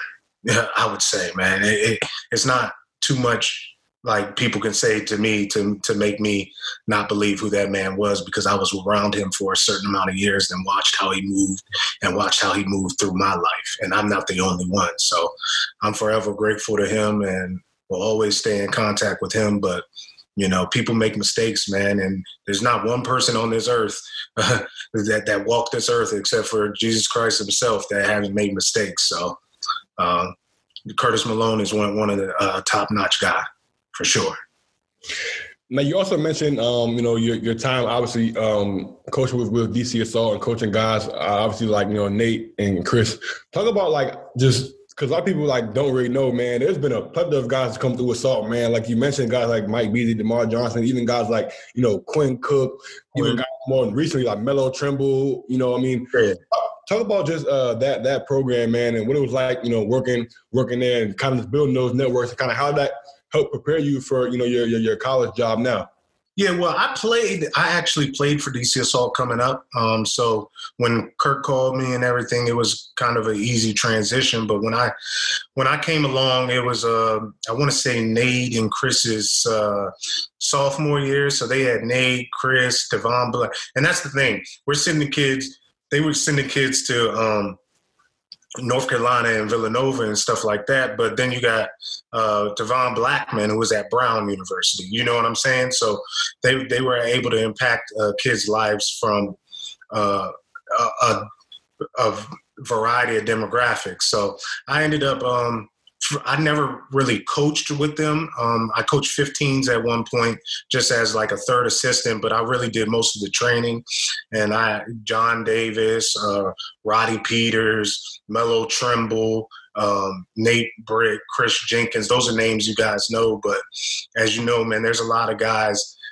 I would say, man. It, it, it's not too much like people can say to me to to make me not believe who that man was, because I was around him for a certain amount of years and watched how he moved and watched how he moved through my life. And I'm not the only one. So I'm forever grateful to him and will always stay in contact with him. But, you know, people make mistakes, man. And there's not one person on this earth uh, that, that walked this earth except for Jesus Christ himself that hasn't made mistakes. So uh, Curtis Malone is one, one of the uh, top-notch guys. For sure. Now, you also mentioned, um, you know, your your time, obviously, um, coaching with, with D C S O and coaching guys, uh, obviously, like, you know, Nate and Chris. Talk about, like, just because a lot of people, like, don't really know, man. There's been a plethora of guys that come through Assault, man. Like you mentioned, guys like Mike Beasley, DeMar Johnson, even guys like, you know, Quinn Cook, even mm-hmm. guys more recently like Melo Trimble. You know, I mean, yeah. Talk about just uh, that that program, man, and what it was like, you know, working working there and kind of just building those networks and kind of how that help prepare you for, you know, your, your your college job now? Yeah, well, I played, I actually played for D C Assault coming up. Um, so when Kirk called me and everything, it was kind of an easy transition. But when I when I came along, it was, uh, I want to say Nate and Chris's uh, sophomore year. So they had Nate, Chris, Devon Black. And that's the thing. We're sending kids, they were sending kids to um, North Carolina and Villanova and stuff like that. But then you got uh, Devon Blackman, who was at Brown University. You know what I'm saying? So they they were able to impact uh, kids' lives from uh, a, a, a variety of demographics. So I ended up um, – I never really coached with them. Um, I coached fifteens at one point just as like a third assistant, but I really did most of the training. And I, John Davis, uh, Roddy Peters, Melo Trimble, um, Nate Brick, Chris Jenkins, those are names you guys know. But as you know, man, there's a lot of guys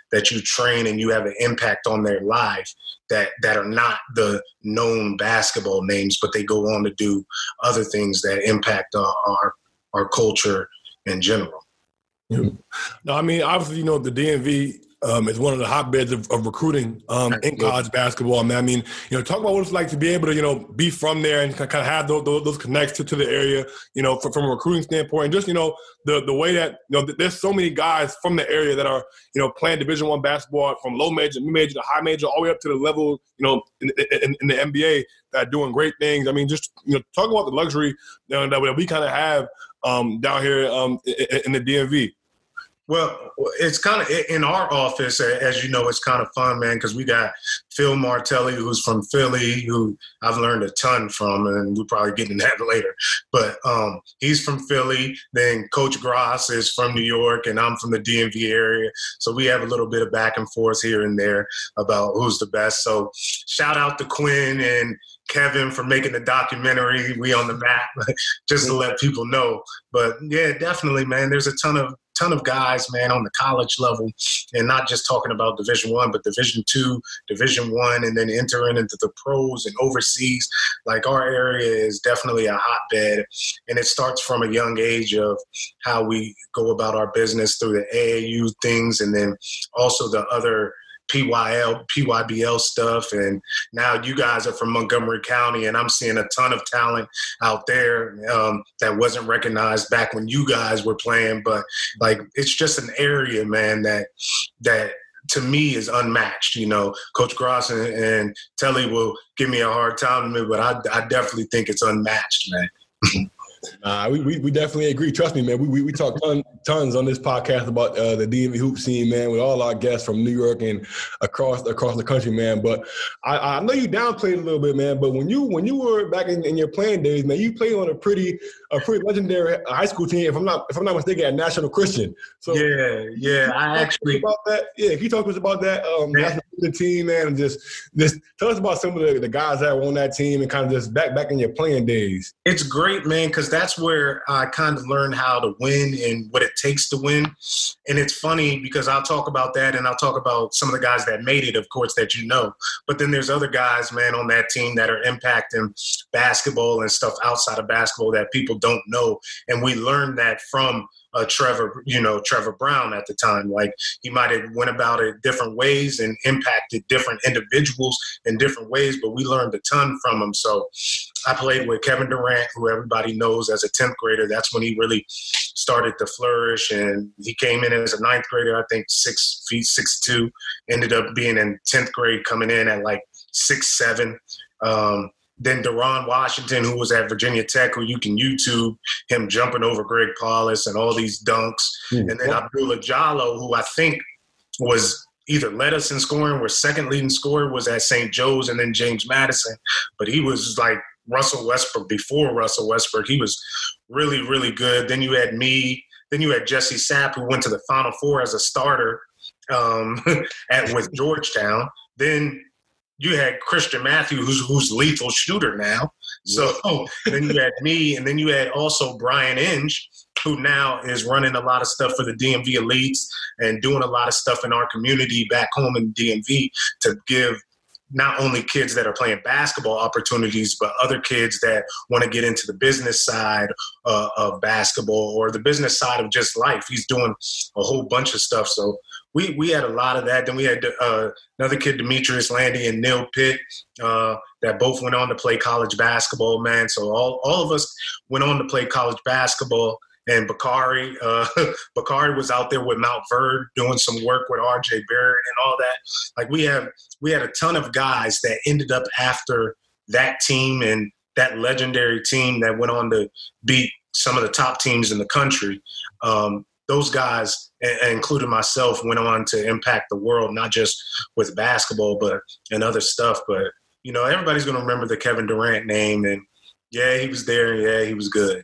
that you train and you have an impact on their life that, that are not the known basketball names, but they go on to do other things that impact our, our, our culture in general. Yeah. No, I mean, obviously, you know, the D M V um, is one of the hotbeds of, of recruiting um, in college basketball. I mean, I mean, you know, talk about what it's like to be able to, you know, be from there and kind of have those, those, those connects to, to the area, you know, from, from a recruiting standpoint, and just, you know, the the way that, you know, there's so many guys from the area that are, you know, playing Division One basketball from low major, mid major to high major, all the way up to the level, you know, in, in, in the N B A that are doing great things. I mean, just, you know, talk about the luxury, you know, that we kind of have um, down here um, in, in the D M V. Well, it's kind of in our office, as you know, it's kind of fun, man, because we got Phil Martelli, who's from Philly, who I've learned a ton from, and we'll probably get into that later. But um, he's from Philly. Then Coach Gross is from New York, and I'm from the D M V area. So we have a little bit of back and forth here and there about who's the best. So shout out to Quinn and Kevin for making the documentary, We on the Map, just to let people know. But, yeah, definitely, man, there's a ton of ton of guys, man, on the college level, and not just talking about Division One, but Division Two, Division One, and then entering into the pros and overseas. Like, our area is definitely a hotbed, and it starts from a young age of how we go about our business through the A A U things, and then also the other P Y L, P Y B L stuff. And now you guys are from Montgomery County, and I'm seeing a ton of talent out there um, that wasn't recognized back when you guys were playing. But like, it's just an area, man, that, that to me is unmatched. You know, Coach Gross and, and Telly will give me a hard time, but I, I definitely think it's unmatched, man. Uh, we, we we definitely agree. Trust me, man. We we, we talk ton, tons on this podcast about uh, the D M V hoop scene, man, with all our guests from New York and across across the country, man. But I, I know you downplayed a little bit, man. But when you when you were back in, in your playing days, man, you played on a pretty a pretty legendary high school team. If I'm not if I'm not mistaken, at National Christian. So yeah, yeah. I actually about that. Yeah, can you talk to us about that um, National Christian team, man, and just just tell us about some of the, the guys that were on that team and kind of just back back in your playing days. It's great, man, because that's where I kind of learned how to win and what it takes to win. And it's funny because I'll talk about that, and I'll talk about some of the guys that made it, of course, that you know. But then there's other guys, man, on that team that are impacting basketball and stuff outside of basketball that people don't know. And we learned that from Uh, Trevor, you know, Trevor Brown at the time. Like, he might have went about it different ways and impacted different individuals in different ways, but we learned a ton from him. So I played with Kevin Durant, who everybody knows as a tenth grader. That's when he really started to flourish, and he came in as a ninth grader, I think six feet, six two, ended up being in tenth grade, coming in at like six seven. Um, Then Deron Washington, who was at Virginia Tech, who you can YouTube him jumping over Greg Paulus and all these dunks. Mm-hmm. And then Abdullah Jallo, who I think was either led us in scoring, was second leading scorer, was at Saint Joe's, and then James Madison. But he was like Russell Westbrook before Russell Westbrook. He was really, really good. Then you had me. Then you had Jesse Sapp, who went to the Final Four as a starter um, at with Georgetown. Then you had Christian Matthews, who's who's lethal shooter now. So then you had me, and then you had also Brian Inge, who now is running a lot of stuff for the D M V Elites and doing a lot of stuff in our community back home in D M V to give not only kids that are playing basketball opportunities, but other kids that want to get into the business side uh, of basketball or the business side of just life. He's doing a whole bunch of stuff. So we we had a lot of that. Then we had uh, another kid, Demetrius Landy and Neil Pitt, uh, that both went on to play college basketball, man. So all, all of us went on to play college basketball. And Bakari, uh, Bakari was out there with Mount Verde doing some work with R J Barrett and all that. Like, we have we had a ton of guys that ended up after that team and that legendary team that went on to beat some of the top teams in the country. Um, those guys, including myself, went on to impact the world, not just with basketball, but and other stuff. But, you know, everybody's going to remember the Kevin Durant name, and yeah, he was there. Yeah, he was good.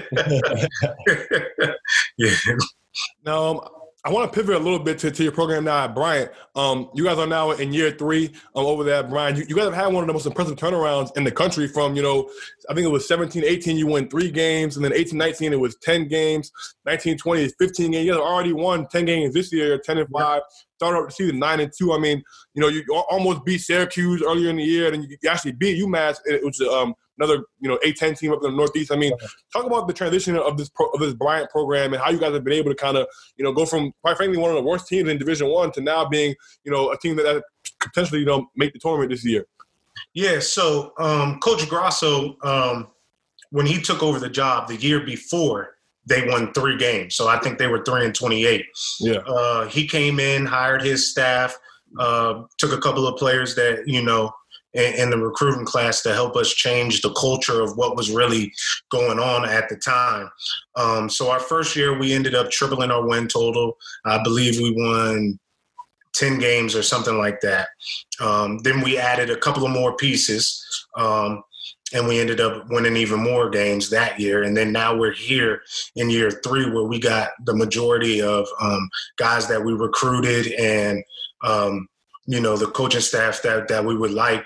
Yeah. Now, um, I want to pivot a little bit to, to your program now at Bryant. Um, you guys are now in year three um, over there at Bryant. You, you guys have had one of the most impressive turnarounds in the country from, you know, I think it was seventeen eighteen, you won three games, and then eighteen nineteen, it was ten games, nineteen twenty is fifteen games. You guys have already won ten games this year, ten and five. started the season nine and two. I mean, you know, you almost beat Syracuse earlier in the year, and you actually beat UMass, which is um, another, you know, A ten team up in the Northeast. I mean, talk about the transition of this pro, of this Bryant program and how you guys have been able to kind of, you know, go from, quite frankly, one of the worst teams in Division One to now being, you know, a team that, that could potentially, you know, make the tournament this year. Yeah. So um, Coach Grasso, um, when he took over the job the year before, they won three games. So I think they were three and twenty-eight. Yeah. Uh, he came in, hired his staff, uh, took a couple of players that, you know, in, in the recruiting class to help us change the culture of what was really going on at the time. Um, so our first year, we ended up tripling our win total. I believe we won ten games or something like that. Um, then we added a couple of more pieces. Um, And we ended up winning even more games that year. And then now we're here in year three where we got the majority of um, guys that we recruited and, um, you know, the coaching staff that, that we would like.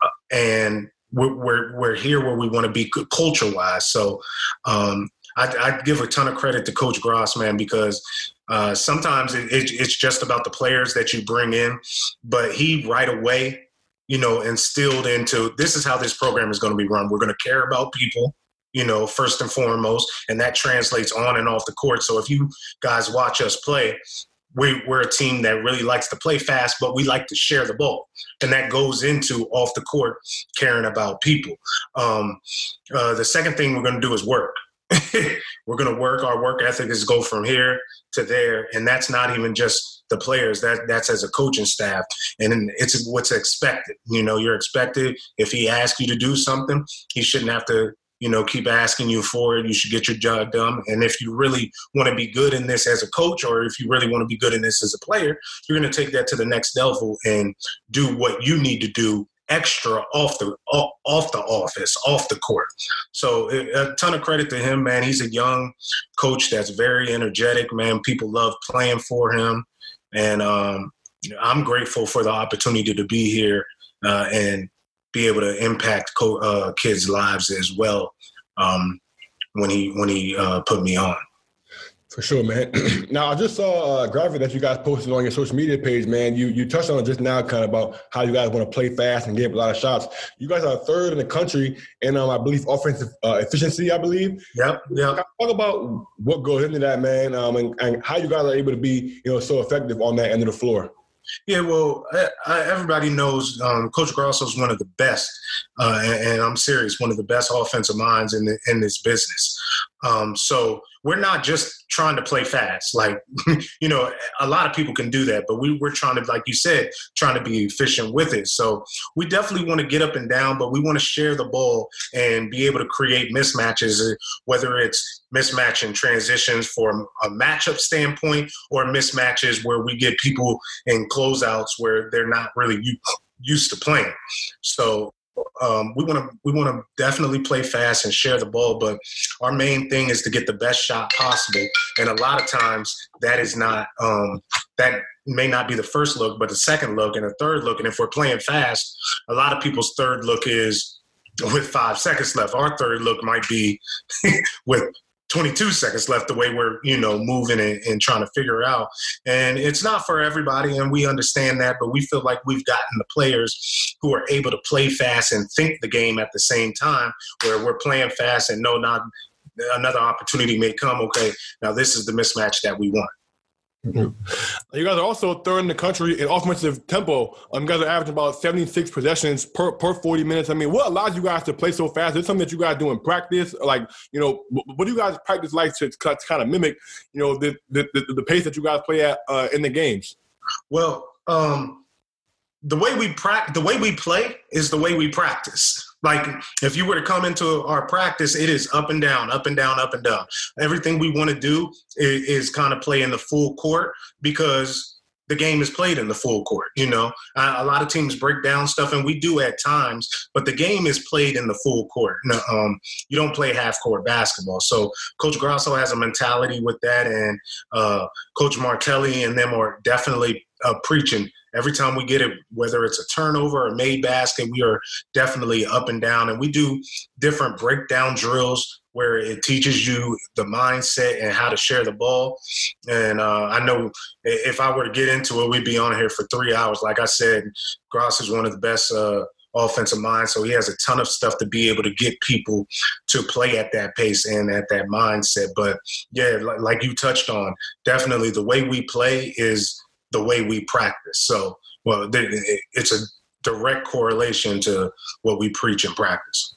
And we're, we're, we're here where we want to be culture-wise. So um, I, I give a ton of credit to Coach Gross, man, because uh, sometimes it, it, it's just about the players that you bring in. But he right away, you know, instilled into this is how this program is going to be run. We're going to care about people, you know, first and foremost, and that translates on and off the court. So if you guys watch us play, we, we're a team that really likes to play fast, but we like to share the ball. And that goes into off the court caring about people. Um, uh, the second thing we're going to do is work. We're going to work. Our work ethic is go from here to there. And that's not even just the players. That that's as a coaching staff. And it's what's expected. You know, you're expected. If he asks you to do something, he shouldn't have to, you know, keep asking you for it. You should get your job done. And if you really want to be good in this as a coach, or if you really want to be good in this as a player, you're going to take that to the next level and do what you need to do extra off the off, off the office, off the court. So a ton of credit to him, man. He's a young coach that's very energetic, man. People love playing for him. And um, you know, I'm grateful for the opportunity to be here uh, and be able to impact co- uh, kids' lives as well um, when he when he uh, put me on. For sure, man. Now, I just saw a graphic that you guys posted on your social media page, man. You you touched on it just now, kind of about how you guys want to play fast and get a lot of shots. You guys are third in the country in, um, I believe, offensive uh, efficiency, I believe. Yep, yep. Talk about what goes into that, man, um, and, and how you guys are able to be, you know, so effective on that end of the floor. Yeah, well, I, I, everybody knows um, Coach Grasso is one of the best, uh, and, and I'm serious, one of the best offensive minds in the, in this business. Um, so we're not just trying to play fast. Like, you know, a lot of people can do that, but we, we're trying to, like you said, trying to be efficient with it. So we definitely want to get up and down, but we want to share the ball and be able to create mismatches, whether it's mismatch in transitions for a matchup standpoint or mismatches where we get people in closeouts where they're not really used to playing. So Um, we want to we want to definitely play fast and share the ball, but our main thing is to get the best shot possible. And a lot of times that is not um, that may not be the first look, but the second look and the third look. And if we're playing fast, a lot of people's third look is with five seconds left. Our third look might be with twenty-two seconds left, the way we're, you know, moving and, and trying to figure out. And it's not for everybody, and we understand that, but we feel like we've gotten the players who are able to play fast and think the game at the same time, where we're playing fast and no, not another opportunity may come. Okay, now this is the mismatch that we want. You guys are also third in the country in offensive tempo. Um, you guys are averaging about seventy-six possessions per, per forty minutes. I mean, what allows you guys to play so fast? Is it something that you guys do in practice? Like, you know, what do you guys practice like to, to kind of mimic, you know, the, the, the, the pace that you guys play at uh, in the games? Well, um, the way we pra- the way we play is the way we practice. Like, if you were to come into our practice, it is up and down, up and down, up and down. Everything we want to do is, is kind of play in the full court because the game is played in the full court. You know, a lot of teams break down stuff, and we do at times, but the game is played in the full court. Um, you don't play half court basketball. So Coach Grasso has a mentality with that, and uh, Coach Martelli and them are definitely uh, preaching. Every time we get it, whether it's a turnover or made basket, we are definitely up and down. And we do different breakdown drills where it teaches you the mindset and how to share the ball. And uh, I know if I were to get into it, we'd be on here for three hours. Like I said, Gross is one of the best uh, offensive minds, so he has a ton of stuff to be able to get people to play at that pace and at that mindset. But, yeah, like you touched on, definitely the way we play is the way we practice. So, well, it's a direct correlation to what we preach and practice.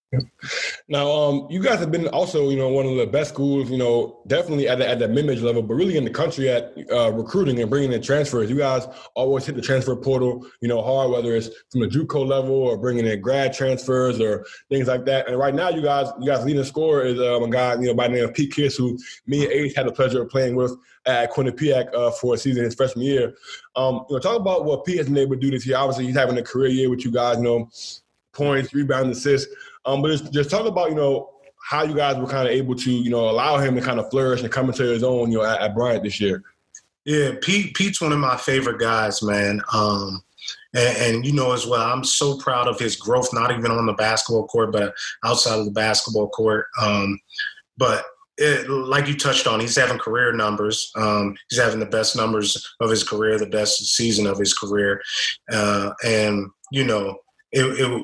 Now, um, you guys have been also, you know, one of the best schools, you know, definitely at the, at the mid-major level, but really in the country at uh, recruiting and bringing in transfers. You guys always hit the transfer portal, you know, hard, whether it's from the JUCO level or bringing in grad transfers or things like that. And right now, you guys, you guys leading scorer is um, a guy, you know, by the name of Pete Kiss, who me and Ace had the pleasure of playing with at Quinnipiac uh, for a season his freshman year. Um, you know, talk about what Pete has been able to do this year. Obviously, he's having a career year with you guys, you know, points, rebounds, assists. Um, but just, just talk about, you know, how you guys were kind of able to, you know, allow him to kind of flourish and come into his own, you know, at, at Bryant this year. Yeah, Pete. Pete's one of my favorite guys, man. Um, and, and you know as well, I'm so proud of his growth, not even on the basketball court, but outside of the basketball court. Um, but it, like you touched on, he's having career numbers. Um, he's having the best numbers of his career, the best season of his career. Uh, and, you know, it, it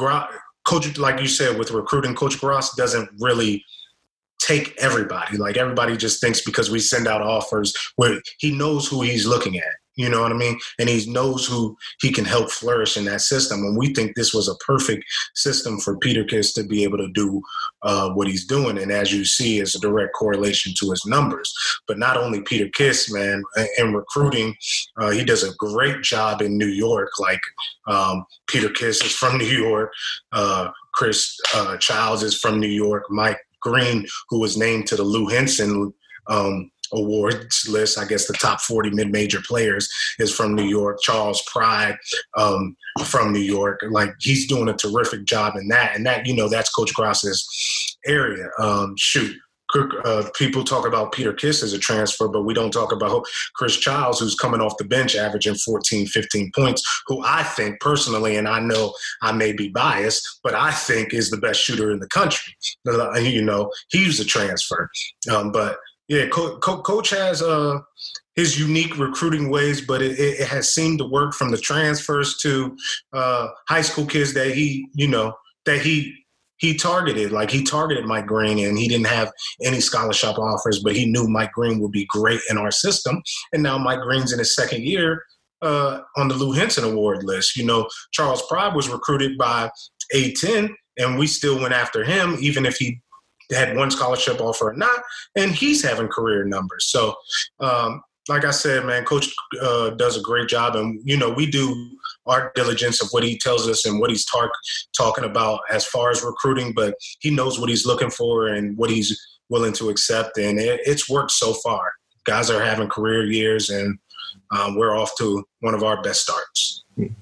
Coach, like you said, with recruiting, Coach Gross doesn't really take everybody. Like, everybody just thinks because we send out offers where he knows who he's looking at. You know what I mean? And he knows who he can help flourish in that system. And we think this was a perfect system for Peter Kiss to be able to do uh, what he's doing. And as you see, it's a direct correlation to his numbers. But not only Peter Kiss, man, in recruiting, uh, he does a great job in New York. Like, um, Peter Kiss is from New York. Uh, Chris uh, Childs is from New York. Mike Green, who was named to the Lou Henson um awards list, I guess the top forty mid-major players, is from New York. Charles Pride um, from New York. Like, he's doing a terrific job in that. And that, you know, that's Coach Gross's area. Um, shoot, uh, people talk about Peter Kiss as a transfer, but we don't talk about Chris Childs, who's coming off the bench averaging fourteen, fifteen points, who I think personally, and I know I may be biased, but I think is the best shooter in the country. You know, he's a transfer. Um, but Yeah, Co- Co- Coach has uh, his unique recruiting ways, but it, it has seemed to work from the transfers to uh, high school kids that he, you know, that he he targeted. Like, he targeted Mike Green, and he didn't have any scholarship offers, but he knew Mike Green would be great in our system. And now Mike Green's in his second year uh, on the Lou Henson Award list. You know, Charles Pride was recruited by A ten, and we still went after him, even if he had one scholarship offer or not, and he's having career numbers. So, um, like I said, man, Coach uh, does a great job, and, you know, we do our diligence of what he tells us and what he's tar- talking about as far as recruiting, but he knows what he's looking for and what he's willing to accept, and it, it's worked so far. Guys are having career years, and um, we're off to one of our best starts.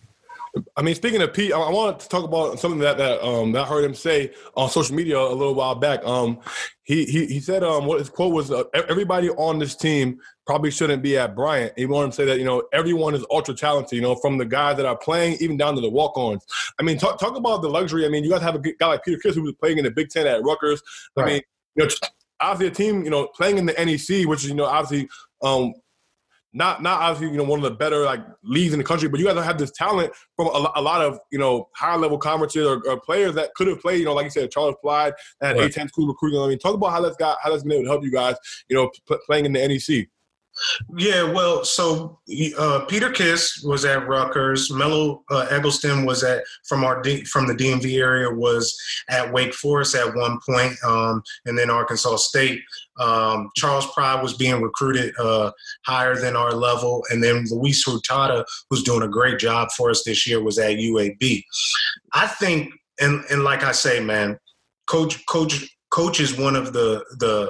I mean, speaking of Pete, I, I wanted to talk about something that that, um, that I heard him say on social media a little while back. Um, he he he said um, what his quote was: uh, "Everybody on this team probably shouldn't be at Bryant." He wanted to say that, you know, everyone is ultra talented. You know, from the guys that are playing even down to the walk-ons. I mean, talk talk about the luxury. I mean, you guys have a guy like Peter Kiss who was playing in the Big Ten at Rutgers. I right. mean, you know, obviously a team, you know, playing in the N E C, which is, you know, obviously. Um, Not, not obviously, you know, one of the better, like, leagues in the country, but you guys have this talent from a, a lot of, you know, high-level conferences or, or players that could have played, you know, like you said, Charles Pride, and right. A ten school recruiting. I mean, talk about how that's got, how that's been able to help you guys, you know, p- playing in the N E C. Yeah, well, so uh, Peter Kiss was at Rutgers. Melo uh, Eggleston was at from our D, from the D M V area was at Wake Forest at one point, um, and then Arkansas State. Um, Charles Pride was being recruited uh, higher than our level, and then Luis Hurtado, who's doing a great job for us this year, was at U A B. I think, and and like I say, man, Coach Coach Coach is one of the the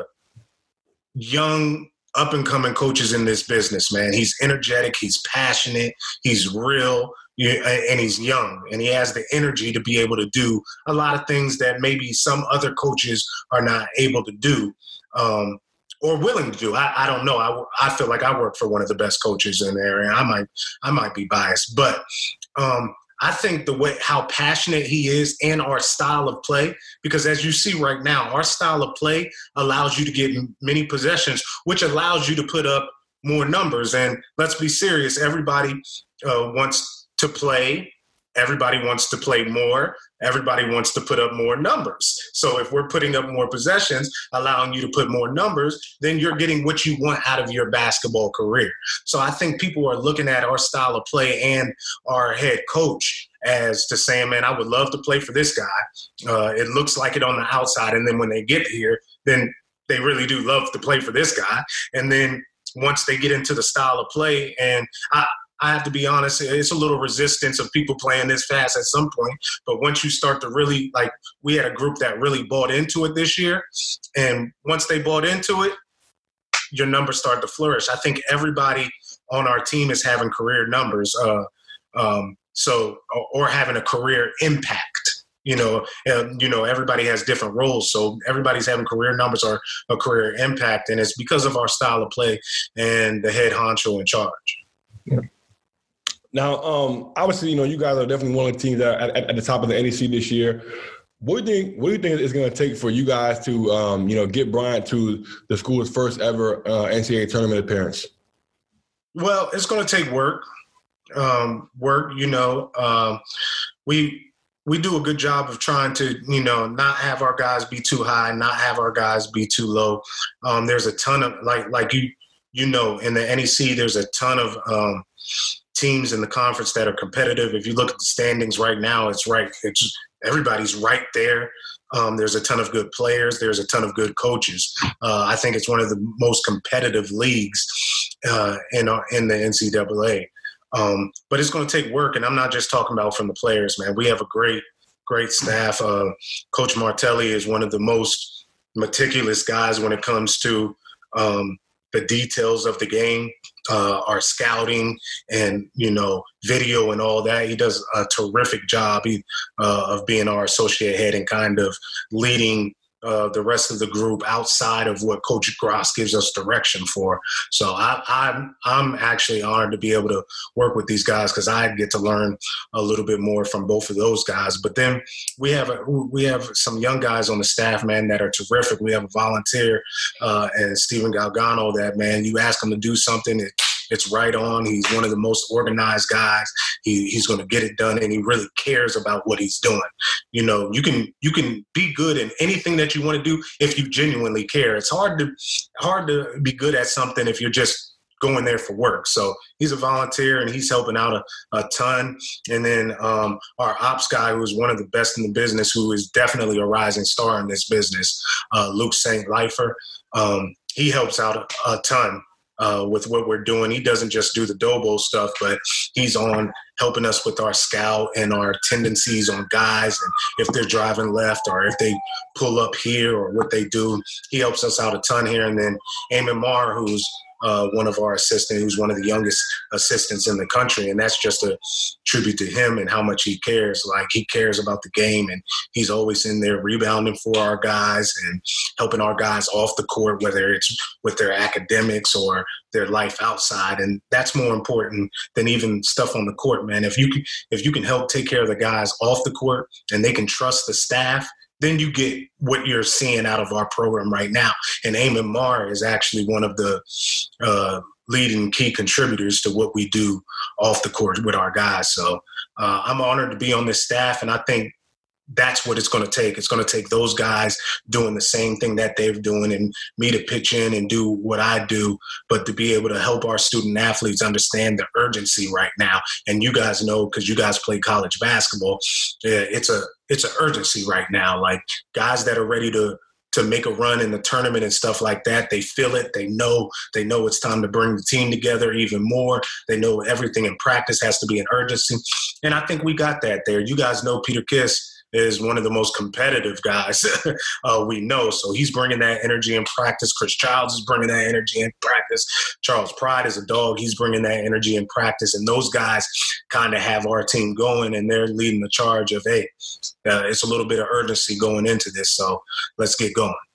young up-and-coming coaches in this business, man. He's energetic, he's passionate, he's real, and he's young, and he has the energy to be able to do a lot of things that maybe some other coaches are not able to do. Um, or willing to do. I, I don't know. I, I feel like I work for one of the best coaches in there, and I might I might be biased, but um, I think the way how passionate he is and our style of play, because as you see right now, our style of play allows you to get many possessions, which allows you to put up more numbers. And let's be serious, everybody uh, wants to play. Everybody wants to play more. Everybody wants to put up more numbers. So if we're putting up more possessions, allowing you to put more numbers, then you're getting what you want out of your basketball career. So I think people are looking at our style of play and our head coach as to saying, man, I would love to play for this guy. Uh, it looks like it on the outside. And then when they get here, then they really do love to play for this guy. And then once they get into the style of play, and I – I have to be honest, it's a little resistance of people playing this fast at some point. But once you start to really, like, we had a group that really bought into it this year. And once they bought into it, your numbers start to flourish. I think everybody on our team is having career numbers, uh, um, so or, or having a career impact. You know, and, you know, everybody has different roles. So everybody's having career numbers or a career impact. And it's because of our style of play and the head honcho in charge. Yeah. Now, um, obviously, you know, you guys are definitely one of the teams that are at, at the top of the N E C this year. What do you think? What do you think it's going to take for you guys to, um, you know, get Bryant to the school's first ever uh, N C double A tournament appearance? Well, it's going to take work. Um, work, you know, um, we we do a good job of trying to, you know, not have our guys be too high, not have our guys be too low. Um, there's a ton of like like you you know in the N E C, there's a ton of um, teams in the conference that are competitive. If you look at the standings right now, it's right. It's everybody's right there. Um, there's a ton of good players. There's a ton of good coaches. Uh, I think it's one of the most competitive leagues uh, in our, in the N C double A. Um, but it's going to take work, and I'm not just talking about from the players, man. We have a great, great staff. Uh, Coach Martelli is one of the most meticulous guys when it comes to um, the details of the game. Uh, our scouting and, you know, video and all that. He does a terrific job he, uh, of being our associate head and kind of leading uh, the rest of the group outside of what Coach Gross gives us direction for. So I, I'm I'm actually honored to be able to work with these guys because I get to learn a little bit more from both of those guys. But then we have a, we have some young guys on the staff, man, that are terrific. We have a volunteer uh, and Steven Galgano that, man, you ask him to do something, it, it's right on. He's one of the most organized guys. He, he's going to get it done, and he really cares about what he's doing. You know, you can you can be good in anything that you want to do if you genuinely care. It's hard to hard to be good at something if you're just going there for work. So he's a volunteer, and he's helping out a, a ton. And then um, our ops guy, who is one of the best in the business, who is definitely a rising star in this business, uh, Luke Saint Lifer. Um, he helps out a, a ton. Uh, with what we're doing. He doesn't just do the Dobo stuff, but he's on helping us with our scout and our tendencies on guys, and if they're driving left or if they pull up here or what they do. He helps us out a ton here. And then Eamon Marr, who's uh, one of our assistants, who's one of the youngest assistants in the country, and that's just a tribute to him and how much he cares. Like, he cares about the game, and he's always in there rebounding for our guys and helping our guys off the court, whether it's with their academics or their life outside. And that's more important than even stuff on the court, man. If you can, if you can help take care of the guys off the court and they can trust the staff, then you get what you're seeing out of our program right now. And Eamon Marr is actually one of the uh, leading key contributors to what we do off the court with our guys. So uh, I'm honored to be on this staff, and I think that's what it's going to take. It's going to take those guys doing the same thing that they're doing, and me to pitch in and do what I do, but to be able to help our student athletes understand the urgency right now. And you guys know, because you guys play college basketball, it's a it's an urgency right now. Like, guys that are ready to to make a run in the tournament and stuff like that, they feel it. They know they know it's time to bring the team together even more. They know everything in practice has to be an urgency. And I think we got that there. You guys know Peter Kiss is one of the most competitive guys uh, we know. So he's bringing that energy in practice. Chris Childs is bringing that energy in practice. Charles Pride is a dog. He's bringing that energy in practice. And those guys kind of have our team going, and they're leading the charge of, hey, uh, it's a little bit of urgency going into this. So let's get going.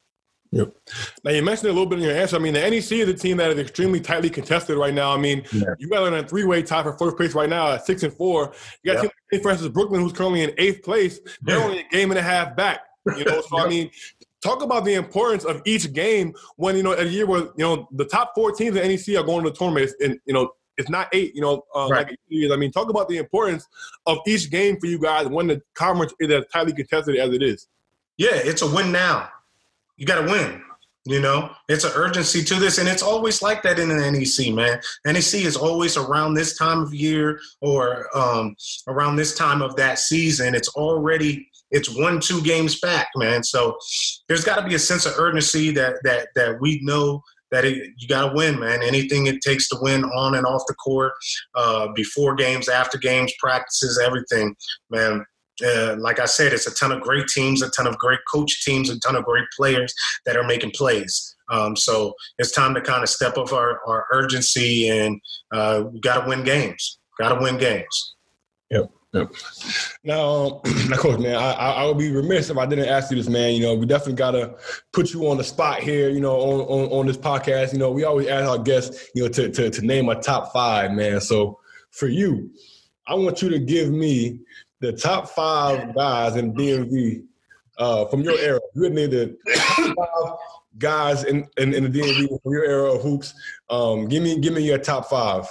Yep. Now, you mentioned a little bit in your answer. I mean, the N E C is a team that is extremely tightly contested right now. I mean, yeah. you guys are in a three-way tie for first place right now at six and four. You got, yep. for instance, Brooklyn, who's currently in eighth place. They're yeah. only a game and a half back. You know, so yep. I mean, talk about the importance of each game when, you know, a year where, you know, the top four teams in the N E C are going to the tournament, and, you know, it's not eight, you know, uh, right. like it is. I mean, talk about the importance of each game for you guys when the conference is as tightly contested as it is. Yeah, it's a win now. You got to win. You know, it's an urgency to this, and it's always like that in the N E C, man. N E C is always around this time of year or um, around this time of that season. It's already it's one, two games back, man. So there's got to be a sense of urgency that that that we know that it, you got to win, man. Anything it takes to win on and off the court, uh, before games, after games, practices, everything, man. Uh, like I said, it's a ton of great teams, a ton of great coach teams, a ton of great players that are making plays. Um, so it's time to kind of step up our, our urgency, and uh, we got to win games. Got to win games. Yep. Yep. Now, um, now, Coach, man, I, I would be remiss if I didn't ask you this, man. You know, we definitely got to put you on the spot here, you know, on, on, on this podcast. You know, we always ask our guests, you know, to, to, to name a top five, man. So for you, I want you to give me the top five guys in D M V uh, from your era. You would need the top five guys in, in, in the D M V from your era of hoops. Um, give me give me your top five.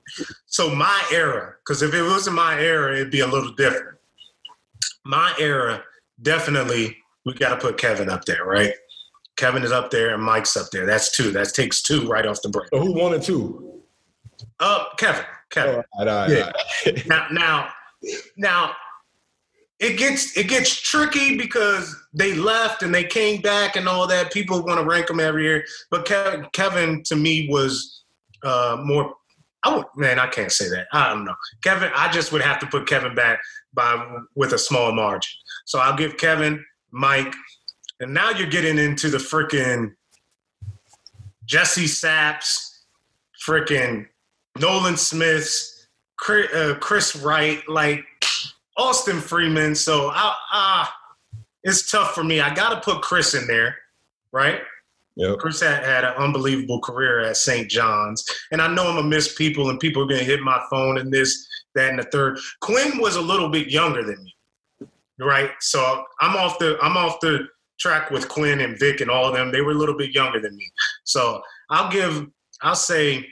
So my era, because if it wasn't my era, it'd be a little different. My era, definitely, we got to put Kevin up there, right? Kevin is up there and Mike's up there. That's two. That takes two right off the break. So who won and two? Uh, Kevin. Kevin. All right, all right, yeah. all right. now, now, now, it gets it gets tricky because they left and they came back and all that. People want to rank them every year, but Kevin, Kevin to me was uh, more. I would, man, I can't say that. I don't know. Kevin, I just would have to put Kevin back by with a small margin. So I'll give Kevin, Mike, and now you're getting into the freaking Jesse Sapps, freaking Nolan Smiths, Chris, uh, Chris Wright, like Austin Freeman. So I, uh, it's tough for me. I got to put Chris in there, right? Yep. Chris had, had an unbelievable career at Saint John's. And I know I'm going to miss people, and people are going to hit my phone and this, that, and the third. Quinn was a little bit younger than me, right? So I'm off the I'm off the track with Quinn and Vic and all of them. They were a little bit younger than me. So I'll give – I'll say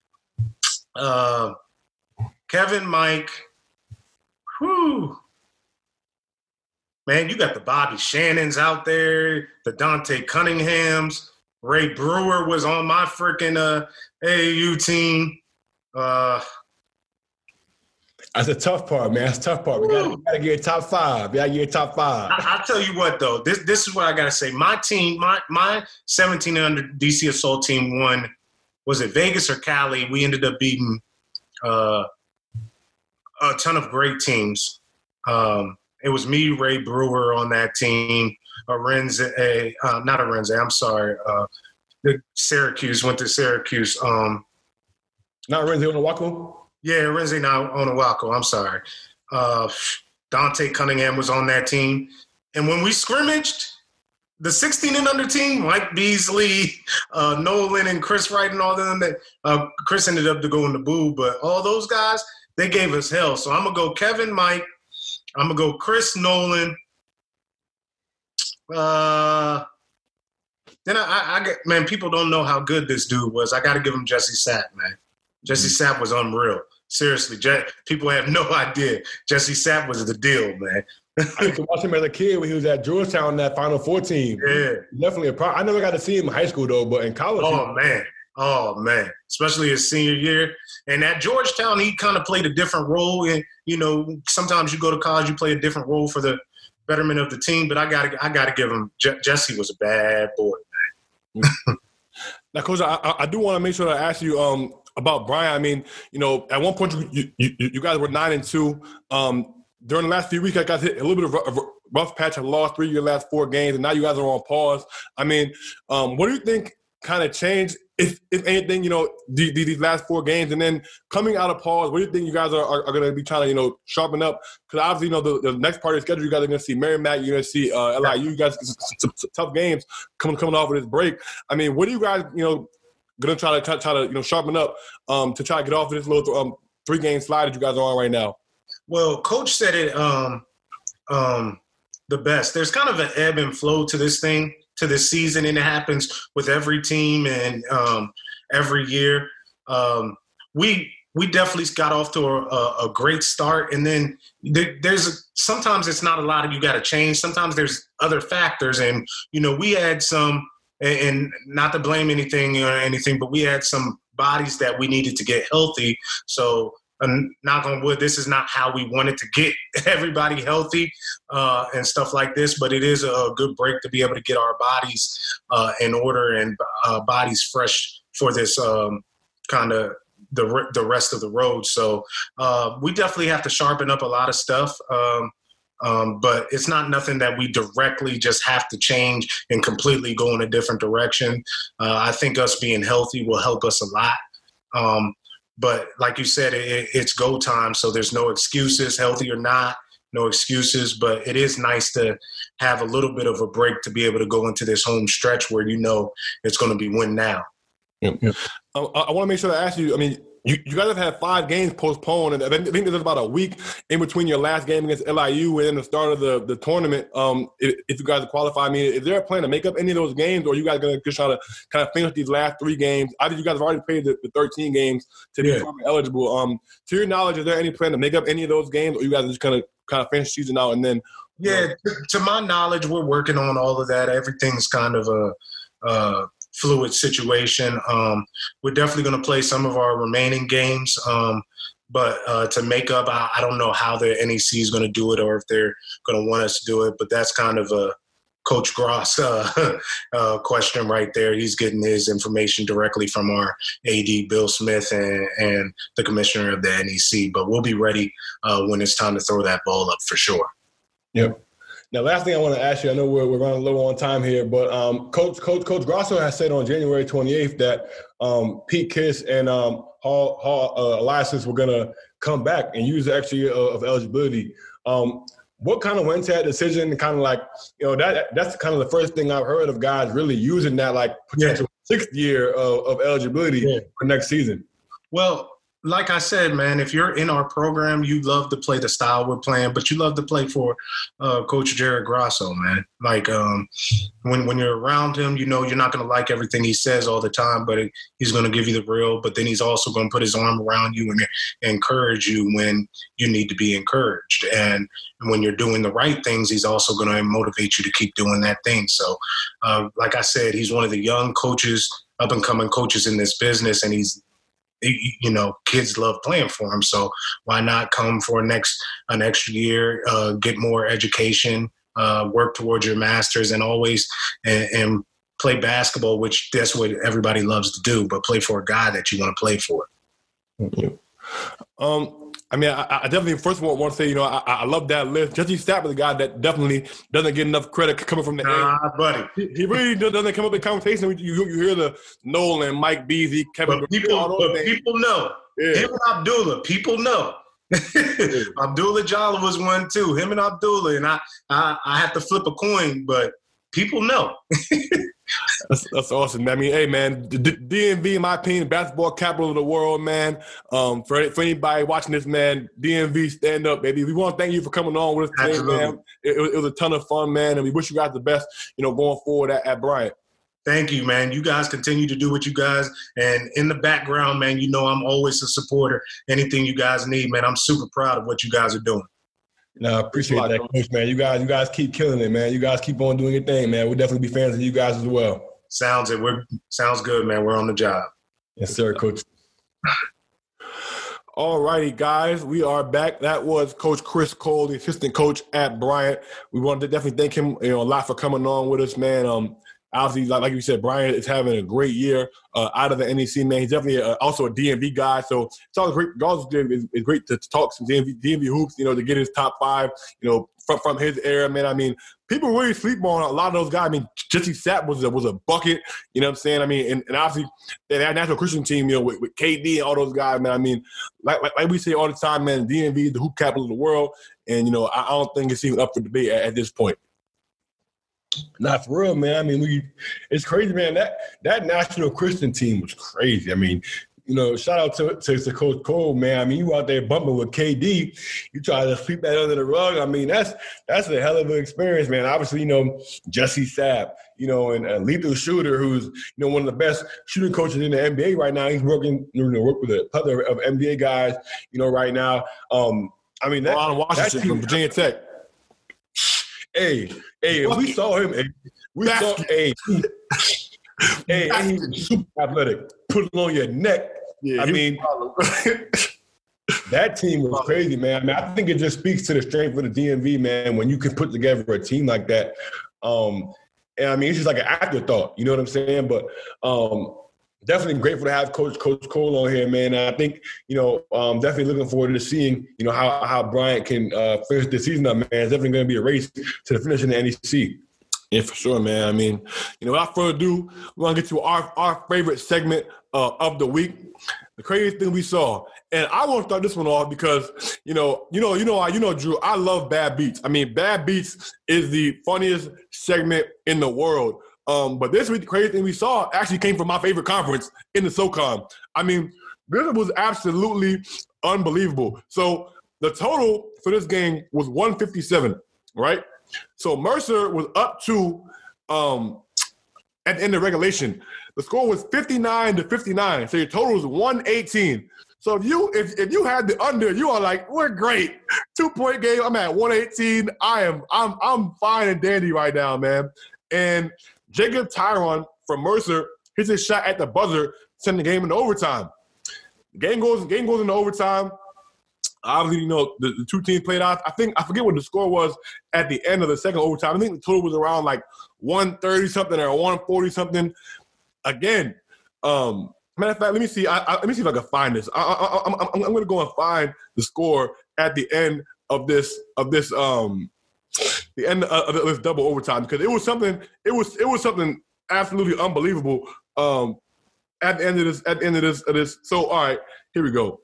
uh, Kevin, Mike – whew. Man, you got the Bobby Shannons out there, the Dante Cunninghams. Ray Brewer was on my freaking uh, A A U team. Uh, That's the tough part, man. That's the tough part. We got to get top five. We got to get top five. I, I'll tell you what, though. This this is what I got to say. My team, my my seventeen hundred D C Assault team won. Was it Vegas or Cali? We ended up beating uh, a ton of great teams. Um, it was me, Ray Brewer on that team. Arenze, uh, not Arenze, I'm sorry. Uh, the Syracuse, went to Syracuse. Um, not Arenze Onuaku? Yeah, Arenze Onuaku, I'm sorry. Uh, Dante Cunningham was on that team. And when we scrimmaged, the sixteen and under team, Mike Beasley, uh, Nolan, and Chris Wright and all them, that uh, Chris ended up to go in the boo, but all those guys, they gave us hell. So I'm going to go Kevin, Mike. I'm going to go Chris, Nolan. Uh, then I, I, I get, man, people don't know how good this dude was. I got to give him Jesse Sapp, man. Jesse mm-hmm. Sapp was unreal. Seriously, Je- people have no idea. Jesse Sapp was the deal, man. I used to watch him as a kid when he was at Georgetown in that Final Four team. Yeah. Definitely a pro. I never got to see him in high school, though, but in college. Oh, he- man. Oh, man. Especially his senior year. And at Georgetown, he kind of played a different role. And, you know, sometimes you go to college, you play a different role for the betterment of the team. But I got to I gotta give him Je- – Jesse was a bad boy, man. Now, Coach, I, I do want to make sure to ask you um, about Brian. I mean, you know, at one point you you, you guys were nine and two. Um, during the last few weeks, I got hit a little bit of a rough patch. I lost three of your last four games, and now you guys are on pause. I mean, um, what do you think kind of changed if if anything, you know, the, the, these last four games, and then coming out of pause, what do you think you guys are, are, are going to be trying to, you know, sharpen up? Because obviously, you know, the, the next part of the schedule, you guys are going to see Merrimack, you're going to see uh, L I U, you guys, some, some tough games coming coming off of this break. I mean, what are you guys, you know, going to try to try, try to you know sharpen up um, to try to get off of this little um, three game slide that you guys are on right now? Well, Coach said it um, um, the best. There's kind of an ebb and flow to this thing, to this season, and it happens with every team and um, every year. Um, we we definitely got off to a, a great start, and then there, there's a, sometimes it's not a lot of you got to change. Sometimes there's other factors, and you know we had some, and, and not to blame anything or anything, but we had some bodies that we needed to get healthy. So, um, knock on wood, this is not how we wanted to get everybody healthy uh, and stuff like this, but it is a good break to be able to get our bodies uh, in order and uh, bodies fresh for this um, kind of the the rest of the road. So uh, we definitely have to sharpen up a lot of stuff, um, um, but it's not nothing that we directly just have to change and completely go in a different direction. Uh, I think us being healthy will help us a lot. Um, but like you said, it, it's go time, so there's no excuses, healthy or not, no excuses. But it is nice to have a little bit of a break to be able to go into this home stretch where you know it's going to be win now. Yep. Yep. Um, I, I want to make sure to ask you, I mean, you, you guys have had five games postponed, and I think there's about a week in between your last game against L I U and the start of the, the tournament. Um, if, if you guys qualify, I mean, is there a plan to make up any of those games, or are you guys going to just try to kind of finish these last three games? I think you guys have already played the, the thirteen games to be yeah. eligible. Um, to your knowledge, is there any plan to make up any of those games, or you guys are just going to kind of finish the season out and then? Yeah, to, to my knowledge, we're working on all of that. Everything's kind of a uh, – fluid situation. Um, we're definitely going to play some of our remaining games, um, but uh, to make up, I, I don't know how the N E C is going to do it or if they're going to want us to do it, but that's kind of a Coach Gross uh, uh, question right there. He's getting his information directly from our A D, Bill Smith, and, and the commissioner of the N E C, but we'll be ready uh, when it's time to throw that ball up for sure. Yep. Now, last thing I want to ask you, I know we're, we're running low on time here, but um, Coach Coach Coach Grosso has said on January twenty-eighth that um, Pete Kiss and um, Hall, Hall uh, Elias were going to come back and use the extra year of, of eligibility. Um, what kind of went into that decision? And kind of like, you know, that that's kind of the first thing I've heard of guys really using that like potential yeah. sixth year of, of eligibility yeah. for next season. Well, like I said, man, if you're in our program, you love to play the style we're playing, but you love to play for uh, Coach Jared Grosso, man. Like um, when when you're around him, you know you're not going to like everything he says all the time, but it, he's going to give you the real. But then he's also going to put his arm around you and encourage you when you need to be encouraged. And when you're doing the right things, he's also going to motivate you to keep doing that thing. So, uh, like I said, he's one of the young coaches, up-and-coming coaches in this business, and he's you know, kids love playing for him. So why not come for next an extra year, uh, get more education, uh, work towards your masters, and always and, and play basketball, which that's what everybody loves to do. But play for a guy that you want to play for. Thank you. Um, I mean, I, I definitely first of all want to say, you know, I, I love that list. Jesse Stapp is a guy that definitely doesn't get enough credit coming from the nah, end. buddy. He, he really doesn't come up in conversation. You, you hear the Nolan, Mike Beasley, Kevin. But people, but people know. Yeah. Him and Abdullah, people know. yeah. Abdullah Jala was one too. Him and Abdullah, and I, I, I have to flip a coin, but people know. That's, that's awesome, man. I mean, hey, man, D M V, in my opinion, basketball capital of the world, man. Um, for for anybody watching this, man, D M V, stand up, baby. We want to thank you for coming on with us today, Absolutely. man. It, it was a ton of fun, man, and we wish you guys the best, you know, going forward at, at Bryant. Thank you, man. You guys continue to do what you guys, and in the background, man, you know I'm always a supporter. Anything you guys need, man, I'm super proud of what you guys are doing. No, I appreciate that, Coach, man. You guys, you guys keep killing it, man. You guys keep on doing your thing, man. We'll definitely be fans of you guys as well. Sounds it. We're sounds good, man. We're on the job. Yes, sir, Coach. All righty, guys. We are back. That was Coach Chris Cole, the assistant coach at Bryant. We wanted to definitely thank him, you know, a lot for coming on with us, man. Um, Obviously, like, like you said, Bryant is having a great year uh, out of the N E C, man. He's definitely a, also a D M V guy. So it's always great. Always it's, it's great to talk some D M V, D M V hoops, you know, to get his top five, you know, from, from his era, man. I mean, people really sleep on a lot of those guys. I mean, Jesse Sapp was a, was a bucket, you know what I'm saying? I mean, and, and obviously that National Christian team, you know, with, with K D and all those guys, man. I mean, like, like like we say all the time, man, D M V is the hoop capital of the world. And, you know, I, I don't think it's even up for debate at, at this point. Not for real, man. I mean, we it's crazy, man. That that National Christian team was crazy. I mean, you know, shout out to, to, to Coach Cole, man. I mean, you out there bumping with K D. You try to sweep that under the rug. I mean, that's that's a hell of an experience, man. Obviously, you know, Jesse Sapp, you know, and a lethal shooter who's, you know, one of the best shooting coaches in the N B A right now. He's working, you know, work with a plethora of N B A guys, you know, right now. Um, I mean, that, Ron Washington that from Virginia Tech. Hey, hey, if we saw him, hey, we saw, hey, hey, and he was super athletic. Put it on your neck. Yeah, I mean, that team was crazy, man. I mean, I think it just speaks to the strength of the D M V, man, when you can put together a team like that. Um, and I mean, it's just like an afterthought, you know what I'm saying? But um, definitely grateful to have Coach Coach Cole on here, man. And I think, you know, um, definitely looking forward to seeing, you know, how how Bryant can uh, finish the season up, man. It's definitely going to be a race to the finish in the N E C. Yeah, for sure, man. I mean, you know, without further ado, we're going to get to our, our favorite segment uh, of the week, the craziest thing we saw. And I want to start this one off because, you know, you know, you know, you know, Drew, I love Bad Beats. I mean, Bad Beats is the funniest segment in the world. Um, but this week, the crazy thing we saw actually came from my favorite conference in the SoCon. I mean, this was absolutely unbelievable. So the total for this game was one fifty-seven, right? So Mercer was up to, um, at the end of regulation, the score was fifty-nine to fifty-nine. So your total was one eighteen. So if you if, if you had the under, you are like, we're great. Two-point game, I'm at one eighteen. I am I'm I'm fine and dandy right now, man. And Jacob Tyron from Mercer hits his shot at the buzzer, sending the game into overtime. The game goes game goes into overtime. Obviously, you know, the, the two teams played out. I think, I forget what the score was at the end of the second overtime. I think the total was around like one thirty-something or one forty-something. Again, um, matter of fact, let me see. I, I, let me see if I can find this. I, I, I'm, I'm, I'm going to go and find the score at the end of this, of this, um, the end of this double overtime, because it was something, it was, it was something absolutely unbelievable um, at the end of this, at the end of this, of this. So, all right, here we go.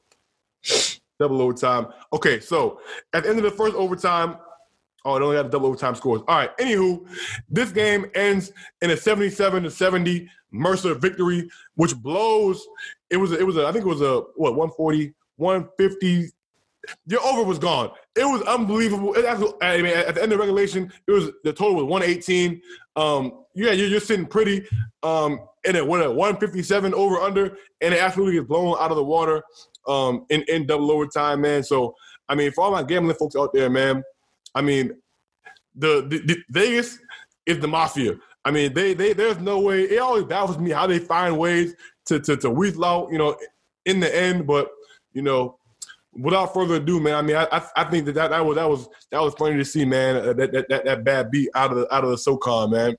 Double overtime. Okay, so at the end of the first overtime, oh, it only had double overtime scores. All right, anywho, this game ends in a seventy-seven to seventy Mercer victory, which blows. It was, a, it was, a, I think it was a, what, one forty, one fifty. Your over was gone. It was unbelievable. It, I mean, at the end of regulation, it was the total was one eighteen. Um, yeah, you're, you're sitting pretty. Um, and it went at one fifty-seven over under, and it absolutely gets blown out of the water. Um, in, in double overtime, man. So, I mean, for all my gambling folks out there, man, I mean, the, the, the Vegas is the mafia. I mean, they they there's no way. It always baffles me how they find ways to to to weasel out, you know, in the end. But you know, without further ado, man, I mean, I I, I think that, that that was that was that was funny to see, man. Uh, that, that that that bad beat out of the out of the SoCon, man.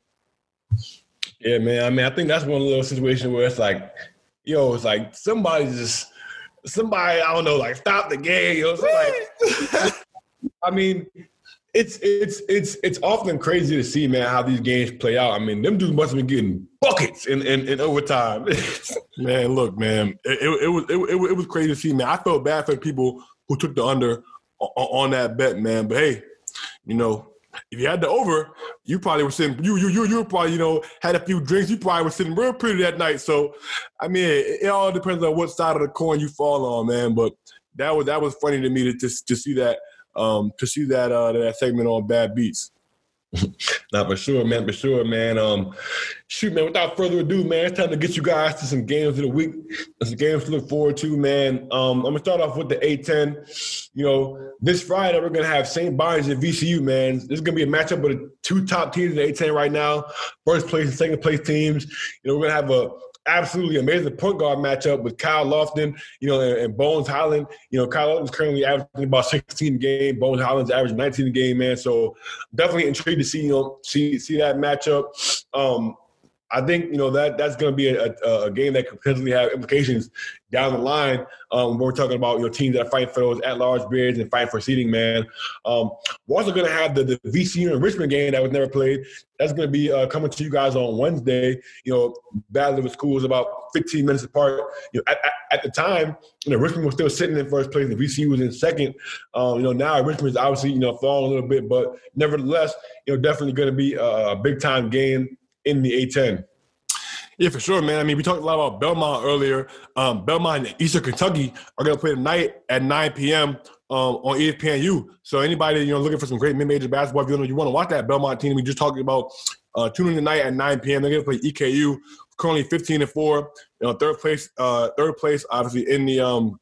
Yeah, man. I mean, I think that's one of those situations where it's like, yo, it's like somebody just. Somebody, I don't know, like stop the game. You know, like, I mean, it's it's it's it's often crazy to see, man, how these games play out. I mean, them dudes must have been getting buckets in, in, in overtime. Man, look, man, it, it, it was it, it, it was crazy to see, man. I felt bad for the people who took the under on, on that bet, man. But hey, you know, if you had the over, you probably were sitting. You you you you probably you know had a few drinks. You probably were sitting real pretty that night. So, I mean, it, it all depends on what side of the coin you fall on, man. But that was that was funny to me to to, to see that um, to see that uh, that segment on Bad Beats. Not for sure, man. For sure, man. Um, shoot, man. Without further ado, man, it's time to get you guys to some games of the week. Some games to look forward to, man. Um, I'm gonna start off with the A ten. You know, this Friday we're gonna have Saint Barnes and V C U, man. This is gonna be a matchup with the two top teams in the A ten right now, first place and second place teams. You know, we're gonna have a absolutely amazing point guard matchup with Kyle Lofton, you know, and, and Bones Highland. You know, Kyle Lofton's currently averaging about sixteen a game. Bones Highland's averaging nineteen a game, man. So definitely intrigued to see, you know, see see that matchup. Um, I think, you know, that that's going to be a, a, a game that could potentially have implications down the line. Um, we're talking about, you know, teams that are fighting for those at-large bids and fighting for seeding, man. Um, we're also going to have the, the V C U and Richmond game that was never played. That's going to be uh, coming to you guys on Wednesday. You know, battle of the schools about fifteen minutes apart. You know, at, at, at the time, you know, Richmond was still sitting in first place. The V C U was in second. Um, you know, now Richmond's obviously, you know, falling a little bit, but nevertheless, you know, definitely going to be a, a big-time game in the A ten. Yeah, for sure, man. I mean, we talked a lot about Belmont earlier. Um, Belmont and Eastern Kentucky are going to play tonight at nine p.m. Um, on E S P N U. So anybody, you know, looking for some great mid-major basketball, if you, know, you want to watch that Belmont team we just talked about, uh, tune in tonight at nine p.m. They're going to play E K U, currently fifteen and four. You know, third place, uh, third place, obviously in the um,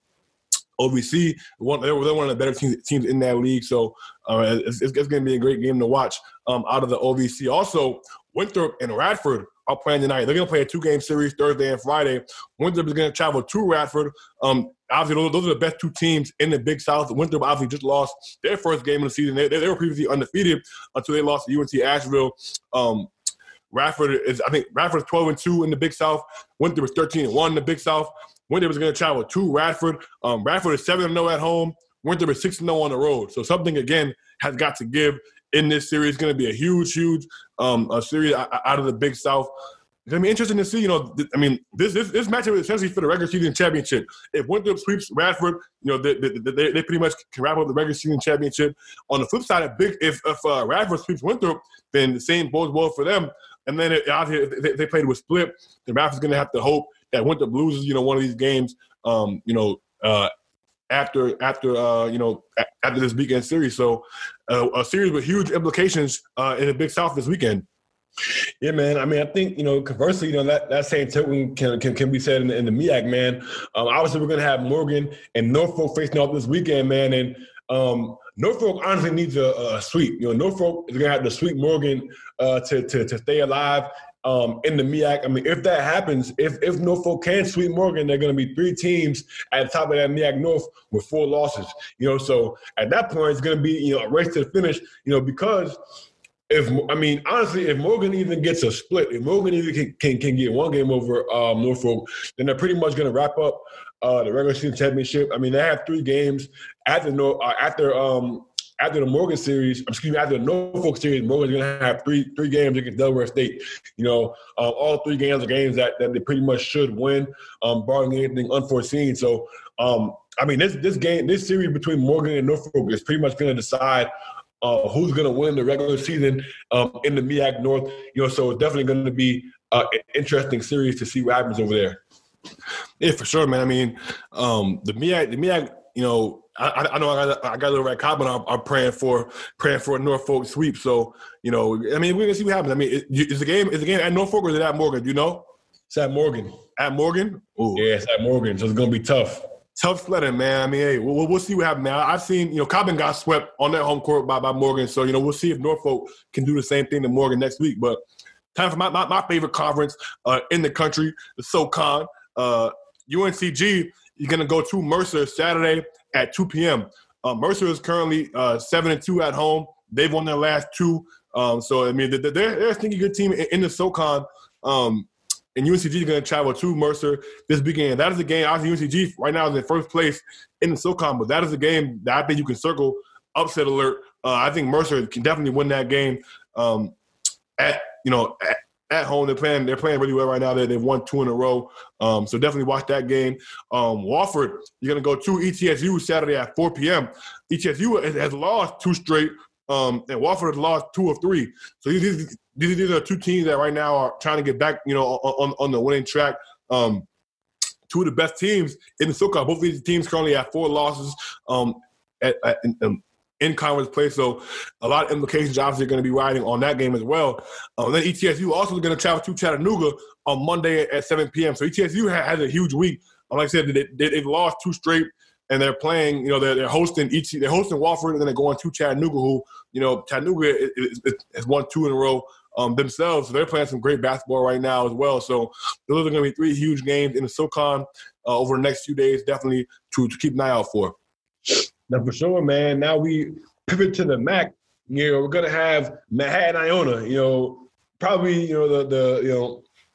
O V C. One, they're, they're one of the better teams, teams in that league. So uh, it's, it's going to be a great game to watch um, out of the O V C. Also, Winthrop and Radford are playing tonight. They're going to play a two-game series Thursday and Friday. Winthrop is going to travel to Radford. Um, obviously, those, those are the best two teams in the Big South. Winthrop obviously just lost their first game of the season. They, they, they were previously undefeated until they lost to U N C Asheville. Um, Radford is, I think, Radford is twelve and two in the Big South. Winthrop is thirteen and one in the Big South. Winthrop is going to travel to Radford. Um, Radford is seven and oh at home. Winthrop is six and oh on the road. So something, again, has got to give in this series. It's going to be a huge, huge um, a series out of the Big South. It's going to be interesting to see, you know, th- I mean, this, this this matchup is essentially for the regular season championship. If Winthrop sweeps Radford, you know, they, they, they, they pretty much can wrap up the regular season championship. On the flip side, if, big, if, if uh, Radford sweeps Winthrop, then the same bodes well for them. And then it, out here, if they, they played with split, then Radford's going to have to hope that Winthrop loses, you know, one of these games, um, you know, uh, after, after uh, you know, after this weekend series. So uh, a series with huge implications uh, in the Big South this weekend. Yeah, man. I mean, I think, you know, conversely, you know, that, that same token can, can can be said in the, in the M E A C, man. Um, obviously, we're going to have Morgan and Norfolk facing off this weekend, man. And um, Norfolk honestly needs a, a sweep. You know, Norfolk is going to have to sweep Morgan uh, to, to to stay alive um, in the M E A C. I mean, if that happens, if if Norfolk can sweep Morgan, they're going to be three teams at the top of that M E A C North with four losses. You know, so at that point, it's going to be, you know, a race to the finish, you know, because – If I mean, honestly, if Morgan even gets a split, if Morgan even can, can, can get one game over um, Norfolk, then they're pretty much going to wrap up uh, the regular season championship. I mean, they have three games after uh, after um, after the Morgan series. Excuse me, after the Norfolk series, Morgan's going to have three three games against Delaware State. You know, uh, all three games are games that, that they pretty much should win, um, barring anything unforeseen. So, um, I mean, this this game, this series between Morgan and Norfolk is pretty much going to decide Uh, who's going to win the regular season um, in the M E A C North. You know, so it's definitely going to be uh, an interesting series to see what happens over there. Yeah, for sure, man. I mean, um, the M E A C, the M E A C, you know, I, I know I got, I got a little red cop, and I'm, I'm praying for praying for a Norfolk sweep. So, you know, I mean, we're gonna see what happens. I mean, is the game is the game at Norfolk or is it at Morgan? Do you know? It's at Morgan. At Morgan? Ooh. Yeah, it's at Morgan. So it's gonna be tough. Tough sledding, man. I mean, hey, we'll, we'll see what happens now. I've seen, you know, Cobbin got swept on their home court by, by Morgan. So, you know, we'll see if Norfolk can do the same thing to Morgan next week. But time for my, my, my favorite conference uh, in the country, the SoCon. Uh, U N C G, you're going to go to Mercer Saturday at two p.m. Uh, Mercer is currently uh, seven and two at home. They've won their last two. Um, so, I mean, they're, they're a sneaky good team in, in the SoCon. Um And U N C G is going to travel to Mercer this weekend. That is a game. Obviously, U N C G right now is in first place in the SoCon, but that is a game that I think you can circle upset alert. Uh, I think Mercer can definitely win that game um, at you know at, at home. They're playing. They're playing really well right now. They they've won two in a row. Um, so definitely watch that game. Um, Wofford, you're going to go to E T S U Saturday at four p.m. E T S U has, has lost two straight, um, and Wofford has lost two of three. So these. These, these are two teams that right now are trying to get back, you know, on, on the winning track. Um, two of the best teams in the SoCon. Both of these teams currently have four losses um, at, at, in, um, in conference play. So a lot of implications obviously are going to be riding on that game as well. Um, then E T S U also going to travel to Chattanooga on Monday at seven p.m. So E T S U has, has a huge week. Um, like I said, they, they, they've lost two straight. And they're playing, you know, they're, they're hosting each, they're hosting Wofford, and then they're going to Chattanooga, who, you know, Chattanooga is, is, has won two in a row um, themselves. So they're playing some great basketball right now as well. So those are going to be three huge games in the SoCon uh, over the next few days, definitely to, to keep an eye out for. Now, for sure, man. Now we pivot to the M A C. You know, we're going to have Manhattan Iona, you know, probably, you know, the, the you know,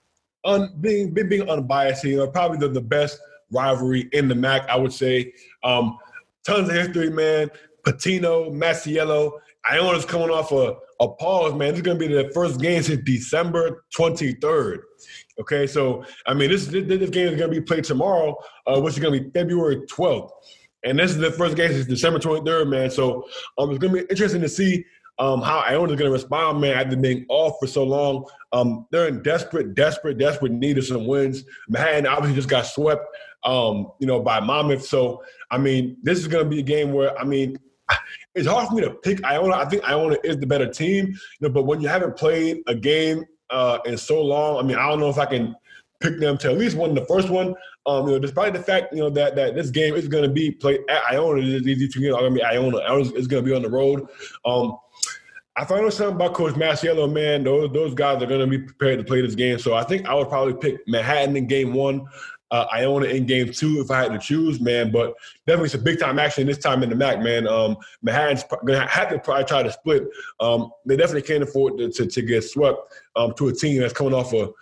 un, being being unbiased, you know, probably the, the best rivalry in the M A C, I would say. Um, tons of history, man. Pitino, Masiello. Iona's coming off a, a pause, man. This is going to be the first game since December twenty-third. Okay, so, I mean, this, this, this game is going to be played tomorrow, uh, which is going to be February twelfth. And this is the first game since December twenty-third, man. So um, it's going to be interesting to see um, how Iona's going to respond, man, after being off for so long. Um, they're in desperate, desperate, desperate need of some wins. Manhattan obviously just got swept, um, you know, by Monmouth. So, I mean, this is going to be a game where, I mean, it's hard for me to pick Iona. I think Iona is the better team, you know, but when you haven't played a game uh, in so long, I mean, I don't know if I can pick them to at least win the first one. Um, you know, despite the fact, you know, that, that this game is going to be played at Iona, these two games are going to be Iona. Iona is going to be on the road. Um, I found out something about Coach Masiello, man. Those those guys are going to be prepared to play this game. So I think I would probably pick Manhattan in game one, uh, Iona in game two if I had to choose, man. But definitely some big-time action this time in the M A C, man. Um, Manhattan's going to have to probably try to split. Um, they definitely can't afford to, to, to get swept um, to a team that's coming off a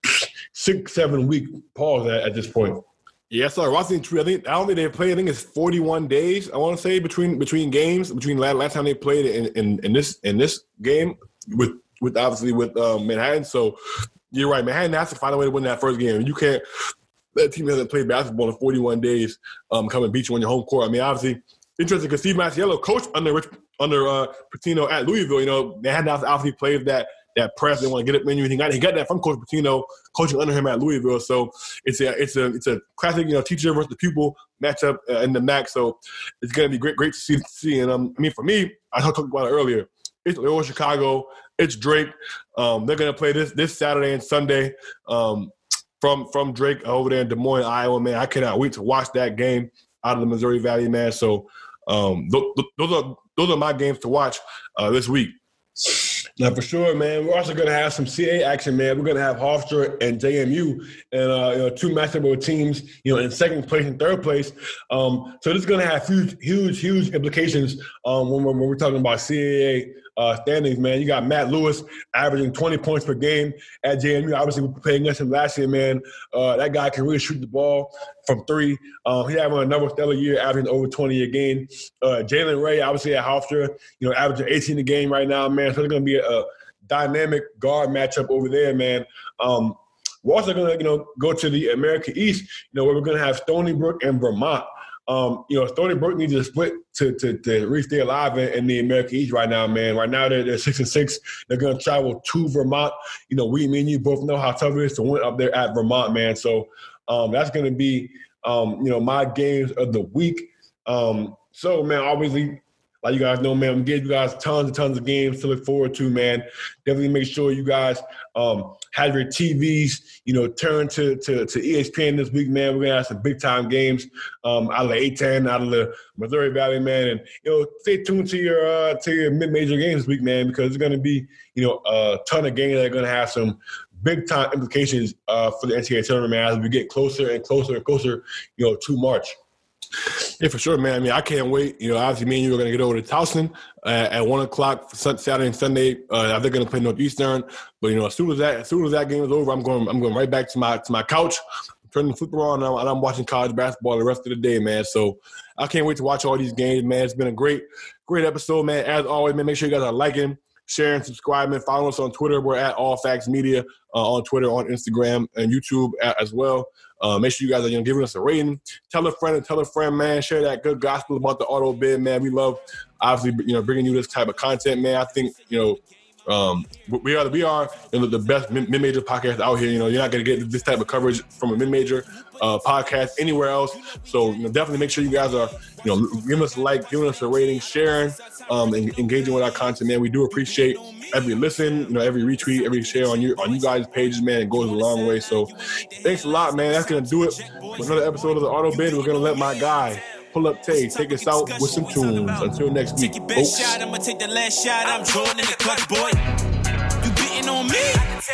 six, seven-week pause at, at this point. Yeah, sorry. Watching, I think I don't think they played. I think it's forty-one days. I want to say between between games between last, last time they played in, in in this in this game with with obviously with um, Manhattan. So you're right. Manhattan has to find a way to win that first game. You can't that team hasn't played basketball in forty-one days um, come and beat you on your home court. I mean, obviously interesting because Steve Masiello coached under Rich, under uh, Pitino at Louisville. You know, Manhattan obviously played that. That press, they want to get it menu. He got he got that from Coach Pitino, coaching under him at Louisville. So it's a it's a it's a classic, you know, teacher versus the pupil matchup uh, in the M A C. So it's gonna be great great to see. To see. And um, I mean, for me, I talked about it earlier. It's Loyola Chicago. It's Drake. Um, they're gonna play this this Saturday and Sunday um, from from Drake over there in Des Moines, Iowa. Man, I cannot wait to watch that game out of the Missouri Valley, man. So um, th- th- those are those are my games to watch uh, this week. Now, for sure, man, we're also going to have some C A A action, man. We're going to have Hofstra and J M U and uh, you know, two matchable teams, you know, in second place and third place. Um, so this is going to have huge, huge, huge implications um, when, when we're talking about C A A uh, standings, man. You got Matt Lewis averaging twenty points per game at J M U. Obviously, we were playing against him last year, man. Uh, that guy can really shoot the ball from three. Um, he's having another stellar year, averaging over twenty a game. Uh, Jalen Ray, obviously at Hofstra, you know, averaging eighteen a game right now, man. So it's going to be a, a dynamic guard matchup over there, man. Um, we're also going to, you know, go to the America East, you know, where we're going to have Stony Brook and Vermont. Um, you know, Stony Brook needs to split to to, to really stay alive in, in the America East right now, man. Right now they're, they're six and six. They're going to travel to Vermont. You know, we, me and you both know how tough it is to win up there at Vermont, man. So um, that's going to be, um, you know, my games of the week. Um, so, man, obviously, like you guys know, man, I'm giving you guys tons and tons of games to look forward to, man. Definitely make sure you guys um, have your T Vs, you know, turn to, to, to E S P N this week, man. We're going to have some big-time games um, out of the A ten, out of the Missouri Valley, man. And, you know, stay tuned to your uh, to your mid-major games this week, man, because it's going to be, you know, a ton of games that are going to have some big-time implications uh, for the N C double A tournament, man, as we get closer and closer and closer, you know, to March. Yeah, for sure, man. I mean, I can't wait. You know, obviously, me and you are going to get over to Towson uh, at one o'clock Saturday and Sunday. Uh, they're going to play Northeastern, but you know, as soon as that as soon as that game is over, I'm going I'm going right back to my to my couch, turning the flipper on, and I'm, and I'm watching college basketball the rest of the day, man. So I can't wait to watch all these games, man. It's been a great great episode, man. As always, man, make sure you guys are liking, sharing, subscribing, follow us on Twitter. We're at All Facts Media uh, on Twitter, on Instagram, and YouTube as well. Uh, make sure you guys are, you know, giving us a rating. Tell a friend and tell a friend, man. Share that good gospel about the auto bid, man. We love, obviously, you know, bringing you this type of content, man. I think, you know, um, we are we are you know, the best mid-major podcast out here. You know, you're not going to get this type of coverage from a mid-major uh, podcast anywhere else. So, you know, definitely make sure you guys are, you know, giving us a like, giving us a rating, sharing, um, and engaging with our content, man. We do appreciate every listen, you know, every retweet, every share on you on you guys' pages, man. It goes a long way. So, thanks a lot, man. That's gonna do it for another episode of the Auto Bid. We're gonna let my guy Pull Up Tay take us out with some tunes. Until next week, folks. Shot, I'ma take the last shot. I'm Jordan in the clutch, boy. You beating on me?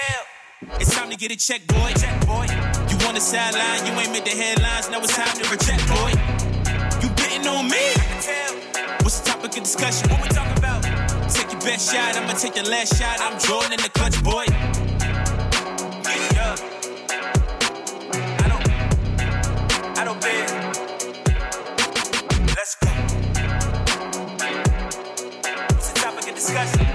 It's time to get a check, boy. Check, boy. You on the sideline, you ain't made the headlines. Now it's time to reject, boy. You beating on me? What's the topic of discussion? What we talking about? Take your best shot, I'ma take the last shot. I'm Jordan in the clutch, boy. Yeah. discussing.